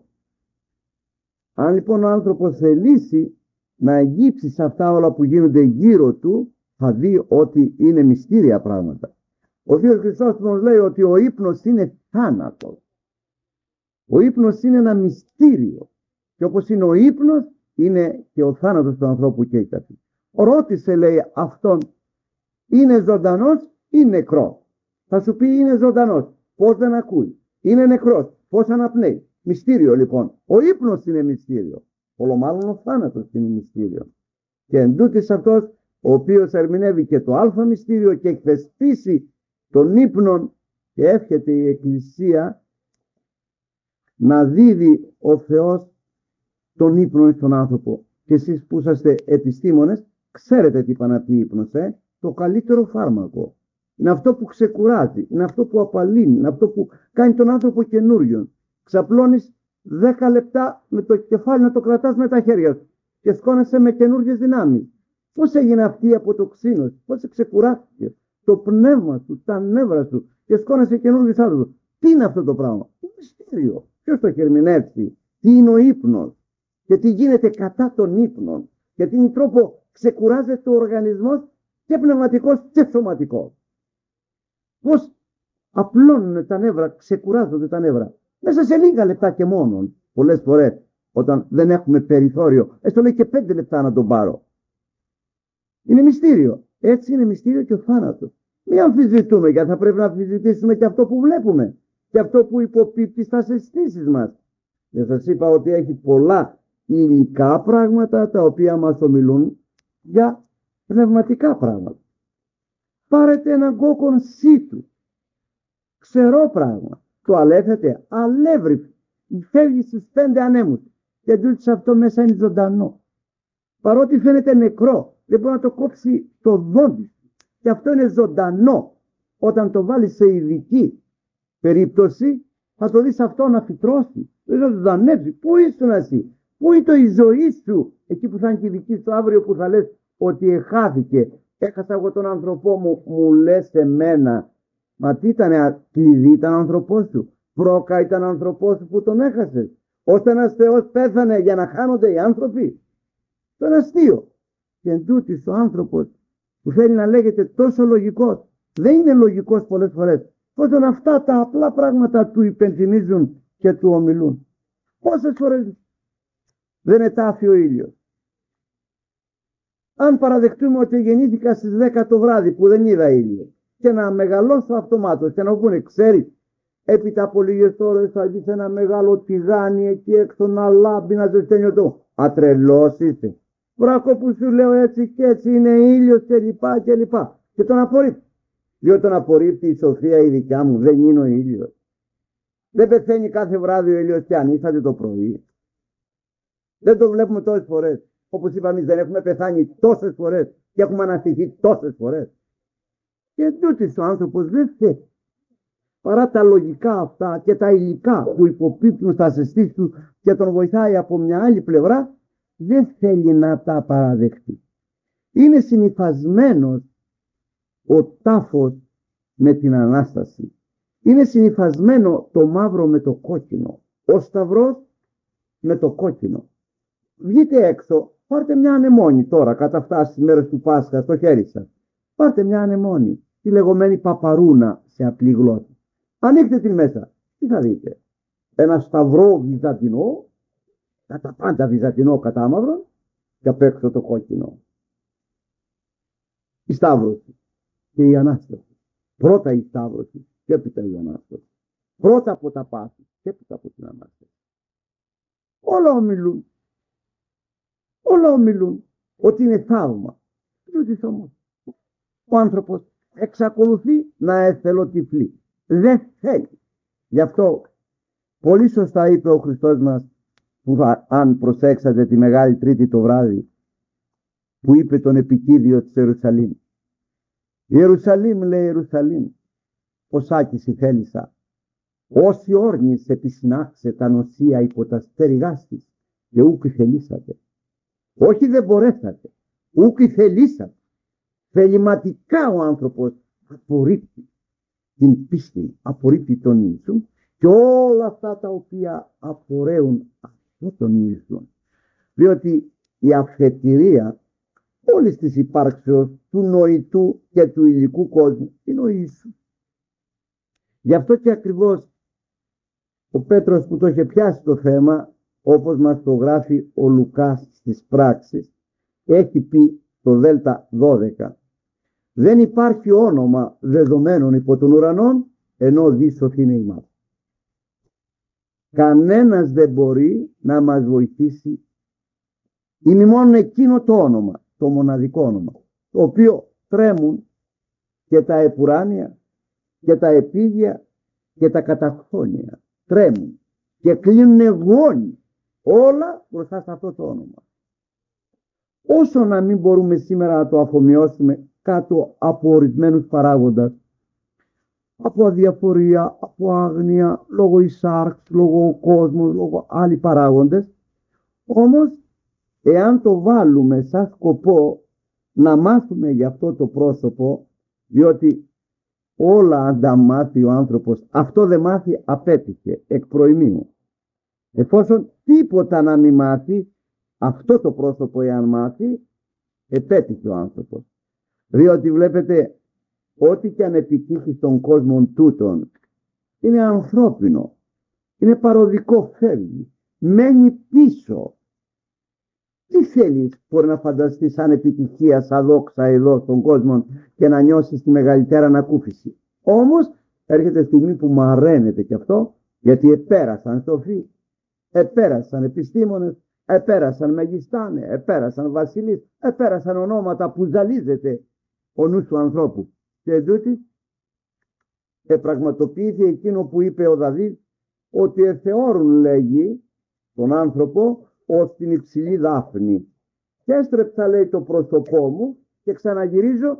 Αν λοιπόν ο άνθρωπος θελήσει να εγγύψει σε αυτά όλα που γίνονται γύρω του, θα δει ότι είναι μυστήρια πράγματα. Ο Θείος Χριστός μας λέει ότι ο ύπνος είναι θάνατος. Ο ύπνος είναι ένα μυστήριο. Και όπως είναι ο ύπνος, είναι και ο θάνατος του ανθρώπου και η καθή. Ρώτησε, λέει, αυτόν, είναι ζωντανός ή νεκρός? Θα σου πει είναι ζωντανός. Πώς δεν ακούει? Είναι νεκρός. Πώς αναπνέει? Μυστήριο λοιπόν. Ο ύπνος είναι μυστήριο. Όλο μάλλον ο θάνατος είναι μυστήριο. Και εντούτοις αυτός, ο οποίος ερμηνεύει και το α μυστήριο και εκθεσπίσει τον ύπνον, και εύχεται η Εκκλησία να δίδει ο Θεός τον ύπνο στον άνθρωπο. Και εσείς που είσαστε επιστήμονες, ξέρετε τι είπα να πει ύπνος, το καλύτερο φάρμακο. Είναι αυτό που ξεκουράζει, είναι αυτό που απαλύνει, είναι αυτό που κάνει τον άνθρωπο καινούριον. Ξαπλώνεις 10 λεπτά με το κεφάλι να το κρατάς με τα χέρια σου και σκόνεσαι με καινούργιες δυνάμεις. Πώς έγινε αυτή η αποτοξίνωση, πώς ξεκουράστηκε το πνεύμα σου, τα νεύρα σου και σκόνεσαι καινούργιους άνθρωπος? Τι είναι αυτό το πράγμα? Είναι μυστήριο. Ποιος το έχει ερμηνεύσει? Τι είναι ο ύπνος και τι γίνεται κατά τον ύπνο? Γιατί είναι τρόπο ξεκουράζεται ο οργανισμός και πνευματικός και σωματικός. Πώς απλώνουν τα νεύρα, ξεκουράζονται τα νεύρα μέσα σε λίγα λεπτά και μόνο. Πολλές φορές όταν δεν έχουμε περιθώριο, έστω λέει και 5 λεπτά να τον πάρω. Είναι μυστήριο. Έτσι είναι μυστήριο και ο θάνατος. Μην αμφισβητούμε, γιατί θα πρέπει να αμφισβητήσουμε και αυτό που βλέπουμε και αυτό που υποπίπτει στα αισθήσεις μας. Και σας είπα ότι έχει πολλά υλικά πράγματα τα οποία μας ομιλούν για πνευματικά πράγματα. Πάρετε έναν κόκκον σίτου, ξερό πράγμα, το αλέφετε, αλεύρι, φεύγει στους 5 ανέμους και εντούτοις αυτό μέσα είναι ζωντανό. Παρότι φαίνεται νεκρό, δεν μπορεί να το κόψει το δόντι. Και αυτό είναι ζωντανό. Όταν το βάλεις σε ειδική περίπτωση, θα το δεις αυτό να φυτρώσει. Δεν θα ζωντανεύσει. Πού ήσουν εσύ? Πού είναι η ζωή σου? Εκεί που θα είναι και η δική σου αύριο, που θα λες ότι εχάθηκε. Έχασα εγώ τον άνθρωπό μου, μου λες εμένα. Μα τι ήταν, κλειδί ήταν ο άνθρωπός σου? Πρόκα ήταν ο άνθρωπός σου που τον έχασες? Ώστε ένας Θεός πέθανε για να χάνονται οι άνθρωποι? Το είναι αστείο. Και εντούτοις ο άνθρωπος που θέλει να λέγεται τόσο λογικός, δεν είναι λογικός πολλές φορές. Όταν αυτά τα απλά πράγματα του υπενθυμίζουν και του ομιλούν. Πόσες φορές δεν ετάφει ο ήλιος? Αν παραδεχτούμε ότι γεννήθηκα στις 10 το βράδυ που δεν είδα ήλιο, και να μεγαλώσω αυτομάτως και να πούνε, ξέρεις, έπειτα από λίγες ώρες θα δεις ένα μεγάλο τηγάνι εκεί έξω να λάμπει, να ζεσταίνει το. Ατρελός είσαι. Βράκο που σου λέω έτσι και έτσι είναι ήλιος και λοιπά και λοιπά. Και τον απορρίπτει. Διότι τον απορρίπτει η σοφία η δικιά μου, δεν είναι ο ήλιος. Δεν πεθαίνει κάθε βράδυ ο ήλιος και ανήσατε το πρωί. Δεν το βλέπουμε τόσες φορές. Όπως είπαμε, δεν έχουμε πεθάνει τόσες φορές και έχουμε αναστηθεί τόσες φορές. Και τούτης ο άνθρωπος δεν θέλει, παρά τα λογικά αυτά και τα υλικά που υποπίπτουν στα αισθήσεις του και τον βοηθάει από μια άλλη πλευρά, δεν θέλει να τα παραδεχτεί. Είναι συνυφασμένος ο τάφος με την Ανάσταση. Είναι συνυφασμένο το μαύρο με το κόκκινο. Ο σταυρός με το κόκκινο. Βγείτε έξω, πάρτε μια ανεμόνη τώρα, κατά φτάσει τις μέρες του Πάσχα στο χέρι σας. Πάρτε μια ανεμόνη, τη λεγόμενη παπαρούνα σε απλή γλώσσα. Ανοίξτε την μέσα. Τι θα δείτε? Ένα σταυρό βυζαντινό, κατά πάντα βυζαντινό κατά μαύρο, και απ' έξω το κόκκινο. Η Σταύρωση και η Ανάσταση. Πρώτα η Σταύρωση και έπειτα η Ανάσταση. Πρώτα από τα πάθη και έπειτα από την Ανάσταση. Όλα ομιλούν. Όλα ομιλούν ότι είναι θαύμα. Διότι όμως ο άνθρωπος εξακολουθεί να εθελοτυφλεί. Δεν θέλει. Γι' αυτό πολύ σωστά είπε ο Χριστός μας, που αν προσέξατε τη Μεγάλη Τρίτη το βράδυ, που είπε τον επικίδιο της Ιερουσαλήμ. Ιερουσαλήμ, λέει, Ιερουσαλήμ, ποσάκης η θέλησα, όσοι όρνης επισυνάξε τα νοσία υπό τα στέριγάς της, και ούκ θελήσατε. Όχι δεν μπορέσατε, ούκ θελήσατε. Θεληματικά ο άνθρωπος απορρίπτει την πίστη, απορρίπτει τον Ιησού και όλα αυτά τα οποία απορρέουν αυτό τον Ιησού. Διότι η αφετηρία όλης της υπάρξεως του νοητού και του υλικού κόσμου είναι ο Ιησούς. Γι' αυτό και ακριβώς ο Πέτρος, που το είχε πιάσει το θέμα, όπως μας το γράφει ο Λουκάς στις πράξεις, έχει πει το Δέλτα 12: δεν υπάρχει όνομα δεδομένων υπό των ουρανών ενώ δίσοφ είναι ημάς. Κανένας δεν μπορεί να μας βοηθήσει. Είναι μόνο εκείνο το όνομα, το μοναδικό όνομα, το οποίο τρέμουν και τα επουράνια και τα επίδια και τα καταχθόνια. Τρέμουν και κλείνουν γόνοι όλα μπροστά σε αυτό το όνομα. Όσο να μην μπορούμε σήμερα να το αφομοιώσουμε κάτω από ορισμένους παράγοντας, από αδιαφορία, από άγνοια, λόγω εισάρξ, λόγω κόσμου, λόγω άλλοι παράγοντες, όμως εάν το βάλουμε σαν σκοπό να μάθουμε για αυτό το πρόσωπο, διότι όλα αν τα μάθει ο άνθρωπος, αυτό δεν μάθει, απέτυχε εκ προημίου. Εφόσον τίποτα να μην μάθει, αυτό το πρόσωπο εάν μάθει, επέτυχε ο άνθρωπος. Διότι βλέπετε, ό,τι και αν επιτύχει στον κόσμο τούτον, είναι ανθρώπινο, είναι παροδικό, φεύγει, μένει πίσω. Τι θέλεις, μπορεί να φανταστείς σαν επιτυχία, σαν δόξα εδώ στον κόσμο και να νιώσεις τη μεγαλύτερη ανακούφιση? Όμως έρχεται στιγμή που μαραίνεται και αυτό, γιατί επέρασαν σοφοί, επέρασαν επιστήμονες, επέρασαν μεγιστάνε, επέρασαν βασιλείς, επέρασαν ονόματα που ζαλίζεται ο νους του ανθρώπου. Και εντούτοις επραγματοποιήθηκε εκείνο που είπε ο Δαβίδ, ότι εθεώρουν, λέγει, τον άνθρωπο ως την υψηλή δάφνη. Και έστρεψα, λέει, το πρόσωπό μου και ξαναγυρίζω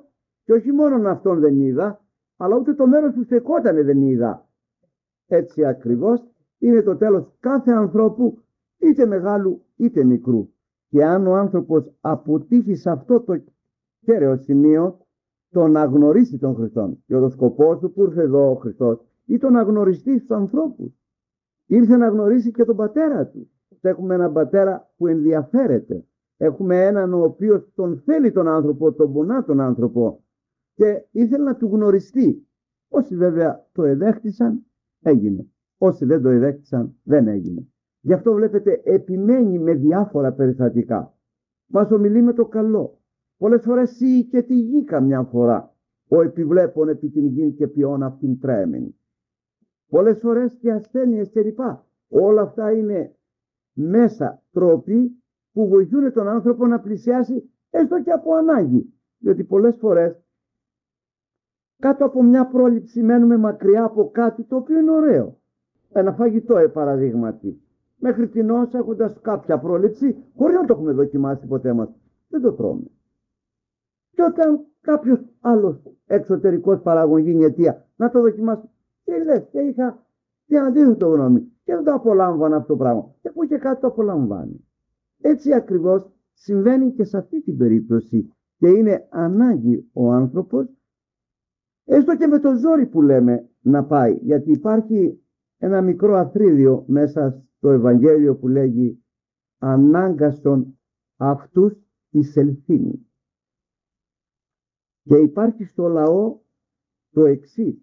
Και όχι μόνο αυτόν δεν είδα, αλλά ούτε το μέρος που στεκότανε δεν είδα. Έτσι ακριβώς είναι το τέλος κάθε ανθρώπου, είτε μεγάλου είτε μικρού. Και αν ο άνθρωπος αποτύχει σε αυτό το κέραιο σημείο, το να γνωρίσει τον Χριστόν, και ο σκοπός του που ήρθε εδώ ο Χριστός ήταν να γνωριστεί στους ανθρώπους. Ήρθε να γνωρίσει και τον πατέρα του. Έχουμε έναν πατέρα που ενδιαφέρεται. Έχουμε έναν ο οποίος τον θέλει τον άνθρωπο, τον πονά τον άνθρωπο και ήθελε να του γνωριστεί. Όσοι βέβαια το εδέχτησαν, έγινε. Όσοι δεν το εδέχτησαν, δεν έγινε. Γι' αυτό βλέπετε επιμένει με διάφορα περιστατικά. Μας ομιλεί με το καλό. Πολλές φορές ή και τη γη καμιά φορά. Ο επιβλέπων επί την γη και ποιόν αυτήν τρέμην. Πολλές φορές και ασθένειες και λοιπά. Όλα αυτά είναι μέσα τρόποι που βοηθούν τον άνθρωπο να πλησιάσει έστω και από ανάγκη. Διότι πολλές φορές κάτω από μια πρόληψη μένουμε μακριά από κάτι το οποίο είναι ωραίο. Ένα φαγητό παραδείγματι. Μέχρι τινός έχοντας κάποια πρόληψη, χωρίς να το έχουμε δοκιμάσει ποτέ μας, δεν το τρώμε. Και όταν κάποιος άλλος εξωτερικός παράγων γίνει αιτία να το δοκιμάσει, τι λες, και είχα και αντίθετο γνώμη και δεν το απολάμβανα αυτό το πράγμα. Και που και κάτι το απολαμβάνει. Έτσι ακριβώς συμβαίνει και σε αυτή την περίπτωση και είναι ανάγκη ο άνθρωπος, έστω και με το ζόρι που λέμε, να πάει. Γιατί υπάρχει ένα μικρό αθρίδιο μέσα στο Ευαγγέλιο που λέγει «ανάγκαστον αυτούς εισελθύνη». Και υπάρχει στο λαό το εξής.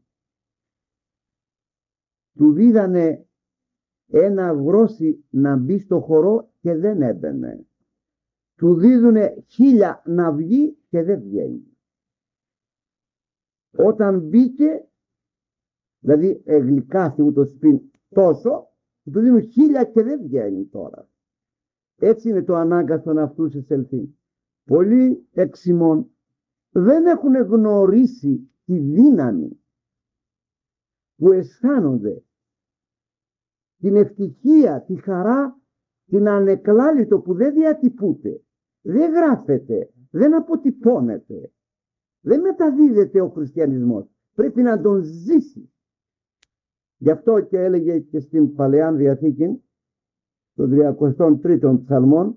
Του δίδανε ένα γρόσι να μπει στο χορό και δεν έμπαινε. Του δίδουνε 1000 να βγει και δεν βγαίνει. Όταν μπήκε, δηλαδή εγλυκάθη ούτως σπιν τόσο, του δίνουν 1000 και δεν βγαίνει τώρα. Έτσι είναι το ανάγκαστον αυτούς εισελθύν. Πολλοί εξημών δεν έχουν γνωρίσει τη δύναμη που αισθάνονται, την ευτυχία, τη χαρά, την ανεκλάλητο που δεν διατυπούται, δεν γράφεται, δεν αποτυπώνεται, δεν μεταδίδεται ο χριστιανισμός. Πρέπει να τον ζήσει. Γι' αυτό και έλεγε και στην Παλαιά Διαθήκη, των 33ων ψαλμών,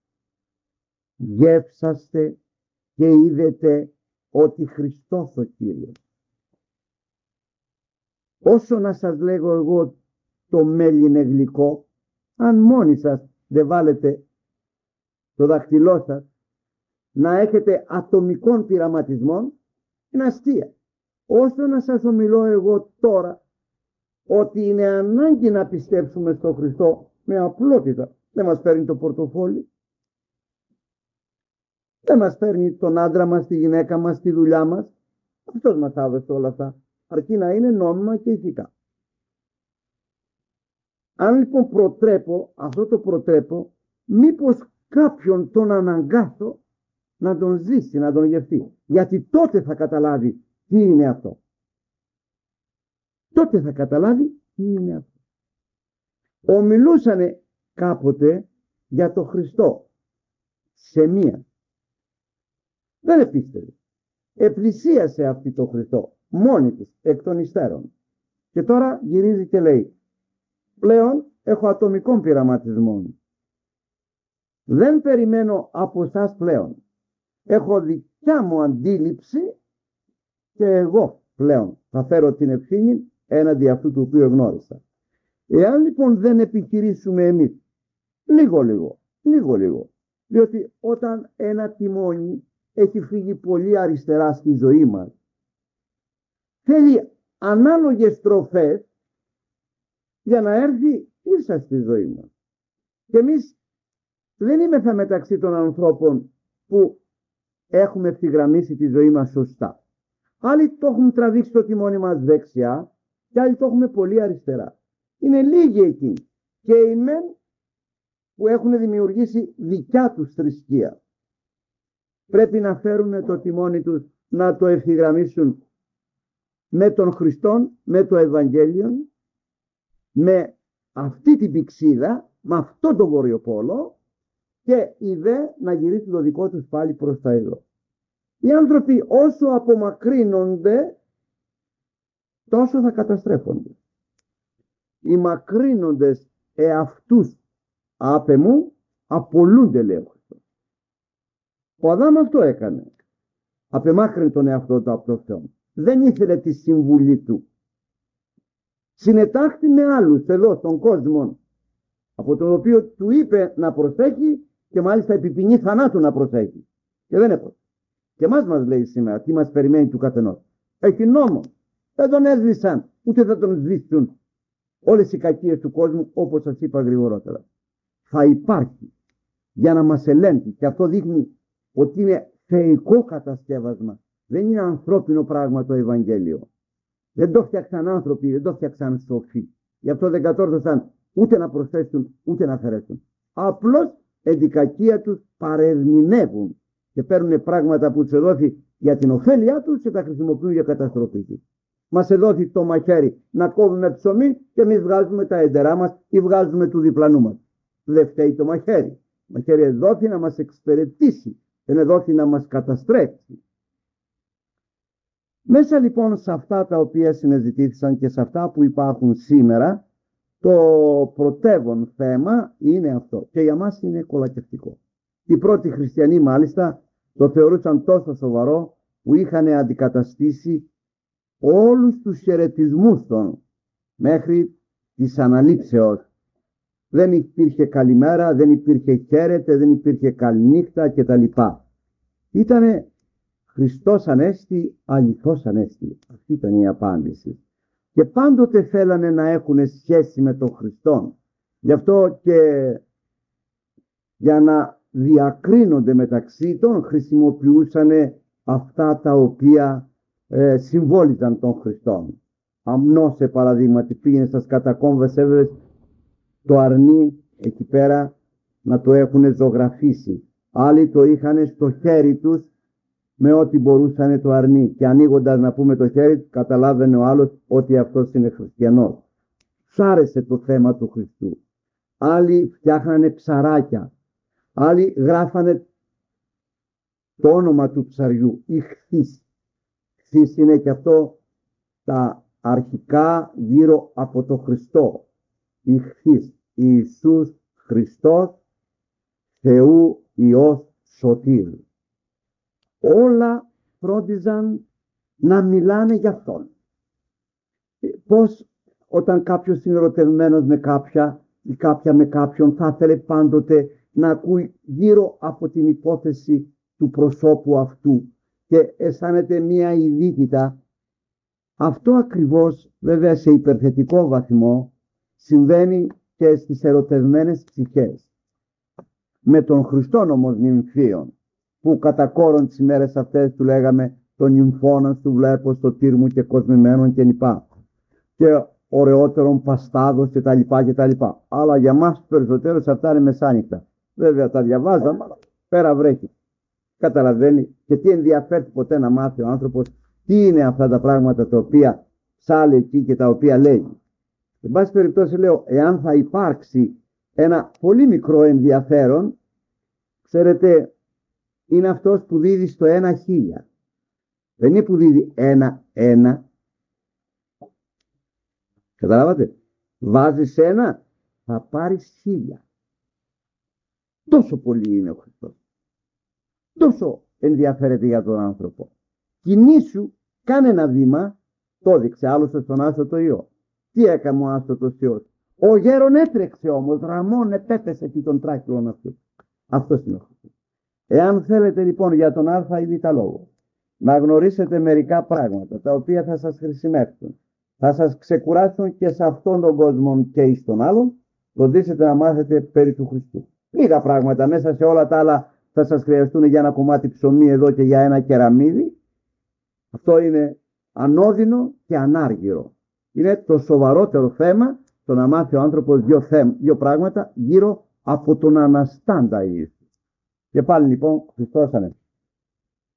γεύσαστε και είδετε ότι Χριστός ο Κύριος. Όσο να σας λέγω εγώ το μέλι είναι γλυκό, αν μόνοι σας δεν βάλετε το δαχτυλό σας να έχετε ατομικών πειραματισμών, είναι αστεία. Όσο να σας ομιλώ εγώ τώρα ότι είναι ανάγκη να πιστέψουμε στον Χριστό με απλότητα, δεν μας παίρνει το πορτοφόλι, δεν μας παίρνει τον άντρα μας, τη γυναίκα μας, τη δουλειά μας, αυτός μας άδωσε όλα αυτά, αρκεί να είναι νόμιμα και ηθικά. Αν λοιπόν προτρέπω, αυτό το προτρέπω, μήπως κάποιον τον αναγκάσω να τον ζήσει, να τον γευτεί. Γιατί τότε θα καταλάβει τι είναι αυτό. Τότε θα καταλάβει τι είναι αυτό. Ομιλούσανε κάποτε για το Χριστό σε μία. Δεν επίστευε. Επλησίασε αυτή το Χριστό μόνη της εκ των υστέρων. Και τώρα γυρίζει και λέει, πλέον έχω ατομικών πειραματισμών. Δεν περιμένω από εσάς πλέον. Έχω δικιά μου αντίληψη και εγώ πλέον θα φέρω την ευθύνη έναντι αυτού του οποίου γνώρισα. Εάν λοιπόν δεν επιχειρήσουμε εμείς λίγο, διότι όταν ένα τιμόνι έχει φύγει πολύ αριστερά στη ζωή μας, θέλει ανάλογες στροφές για να έρθει ίσα στη ζωή μας. Και εμείς δεν είμεθα μεταξύ των ανθρώπων που έχουμε ευθυγραμμίσει τη ζωή μας σωστά. Άλλοι το έχουν τραβήξει το τιμόνι μας δεξιά και άλλοι το έχουμε πολύ αριστερά. Είναι λίγοι εκεί και οι μεν που έχουν δημιουργήσει δικιά τους θρησκεία. Πρέπει να φέρουν το τιμόνι τους να το ευθυγραμμίσουν με τον Χριστόν, με το Ευαγγέλιο, με αυτή την πηξίδα, με αυτό το βορειοπόλο και οι δε να γυρίσουν το δικό τους πάλι προς τα εδώ. Οι άνθρωποι όσο απομακρύνονται, τόσο θα καταστρέφονται. Οι μακρύνοντες εαυτούς άπε μου απολούνται, λέει ο Χριστός. Ο Αδάμ αυτό έκανε. Απεμάκρυνε τον εαυτό του από το Θεό. Δεν ήθελε τη συμβουλή του. Συνετάχθη με άλλους εδώ στον κόσμο, από τον οποίο του είπε να προσέχει και μάλιστα επί ποινή θανάτου να προσέχει. Και δεν έπρεπε. Και εμάς μας λέει σήμερα τι μας περιμένει του καθενός. Έχει νόμο. Δεν τον έσβησαν, ούτε θα τον σβήσουν όλες οι κακίες του κόσμου, όπως σας είπα γρηγορότερα. Θα υπάρχει για να μας ελέγχει, και αυτό δείχνει ότι είναι θεϊκό κατασκεύασμα. Δεν είναι ανθρώπινο πράγμα το Ευαγγέλιο. Δεν το φτιάξαν άνθρωποι, δεν το φτιάξαν σοφοί. Γι' αυτό δεν κατόρθωσαν ούτε να προσθέσουν ούτε να αφαιρέσουν. Απλώς εν την κακία τους παρερμηνεύουν και παίρνουν πράγματα που τους εδόθη για την ωφέλειά τους και τα χρησιμοποιούν για καταστροφή τους. Μας εδόθη το μαχαίρι να κόβουμε ψωμί και εμείς βγάζουμε τα έντερά μας ή βγάζουμε του διπλανού μας. Δεν φταίει το μαχαίρι. Το μαχαίρι εδόθη να μας εξυπηρετήσει, δεν εδόθη να μας καταστρέψει. Μέσα λοιπόν σε αυτά τα οποία συνεζητήθησαν και σε αυτά που υπάρχουν σήμερα, το πρωτεύον θέμα είναι αυτό και για μας είναι κολακευτικό. Οι πρώτοι χριστιανοί μάλιστα το θεωρούσαν τόσο σοβαρό που είχαν αντικαταστήσει όλους τους χαιρετισμούς των μέχρι της αναλήψεως. Δεν υπήρχε καλημέρα, δεν υπήρχε χαίρετε, δεν υπήρχε καληνύχτα κτλ. Ήτανε Χριστός Ανέστη, αληθώς Ανέστη. Αυτή ήταν η απάντηση. Και πάντοτε θέλανε να έχουν σχέση με τον Χριστό. Γι' αυτό και για να διακρίνονται μεταξύ των χρησιμοποιούσαν αυτά τα οποία συμβόλιζαν τον Χριστόν. Αμνώσε παραδείγματι, πήγαινε στα κατακόμβες, έβρες το αρνί εκεί πέρα να το έχουν ζωγραφίσει. Άλλοι το είχαν στο χέρι τους με ό,τι μπορούσαν το αρνί, και ανοίγοντας να πούμε το χέρι καταλάβαινε ο άλλος ότι αυτός είναι χριστιανός. Τους άρεσε το θέμα του Χριστού. Άλλοι φτιάχνανε ψαράκια, άλλοι γράφανε το όνομα του ψαριού, Ιχθύς. Ιχθύς είναι και αυτό τα αρχικά γύρω από το Χριστό. Ιχθύς, Ιησούς Χριστός, Θεού Υιός Σωτήρ. Όλα φρόντιζαν να μιλάνε για Αυτόν. Πώς όταν κάποιος είναι ερωτευμένος με κάποια ή κάποια με κάποιον, θα ήθελε πάντοτε να ακούει γύρω από την υπόθεση του προσώπου αυτού και αισθάνεται μία ειδίκητα. Αυτό ακριβώς βέβαια σε υπερθετικό βαθμό συμβαίνει και στις ερωτευμένες ψυχές. Με τον Χριστόν όμως νυμφίον, που κατά κόρον τις ημέρες αυτές του λέγαμε τον νυμφώνα σου βλέπω στο τύρ μου και κοσμημένον κλπ. Και ωραιότερον παστάδος κτλ. Αλλά για μας περισσότερους αυτά είναι μεσάνυχτα. Βέβαια τα διαβάζαμε, αλλά πέρα βρέχει. Καταλαβαίνει και τι ενδιαφέρει ποτέ να μάθει ο άνθρωπος τι είναι αυτά τα πράγματα τα οποία ψάλει εκεί και τα οποία λέει. Εν πάση περιπτώσει λέω, εάν θα υπάρξει ένα πολύ μικρό ενδιαφέρον, ξέρετε, είναι αυτός που δίδει στο 1.000. Δεν είναι που δίδει 1-1. Καταλάβατε. Βάζεις 1, θα πάρεις 1.000. Τόσο πολύ είναι ο Χριστός. Τόσο ενδιαφέρεται για τον άνθρωπο. Κινήσου, κάνε ένα βήμα, το έδειξε άλλωστε στον άστρωτο Υιό. Τι έκανε ο άστρωτος Υιός? Ο γέρον έτρεξε όμως, ραμών επέπεσε εκεί τον τράχυλον αυτού. Αυτός είναι ο Χριστός. Εάν θέλετε λοιπόν για τον α ή β λόγο να γνωρίσετε μερικά πράγματα τα οποία θα σας χρησιμεύσουν, θα σας ξεκουράσουν και σε αυτόν τον κόσμο και εις τον άλλον, φροντίσετε να μάθετε περί του Χριστού. Λίγα πράγματα μέσα σε όλα τα άλλα θα σας χρειαστούν για ένα κομμάτι ψωμί εδώ και για ένα κεραμίδι. Αυτό είναι ανώδυνο και ανάργυρο. Είναι το σοβαρότερο θέμα το να μάθει ο άνθρωπος δύο πράγματα γύρω από τον αναστάντα Ιησού. Και πάλι λοιπόν Χριστός Ανέστη.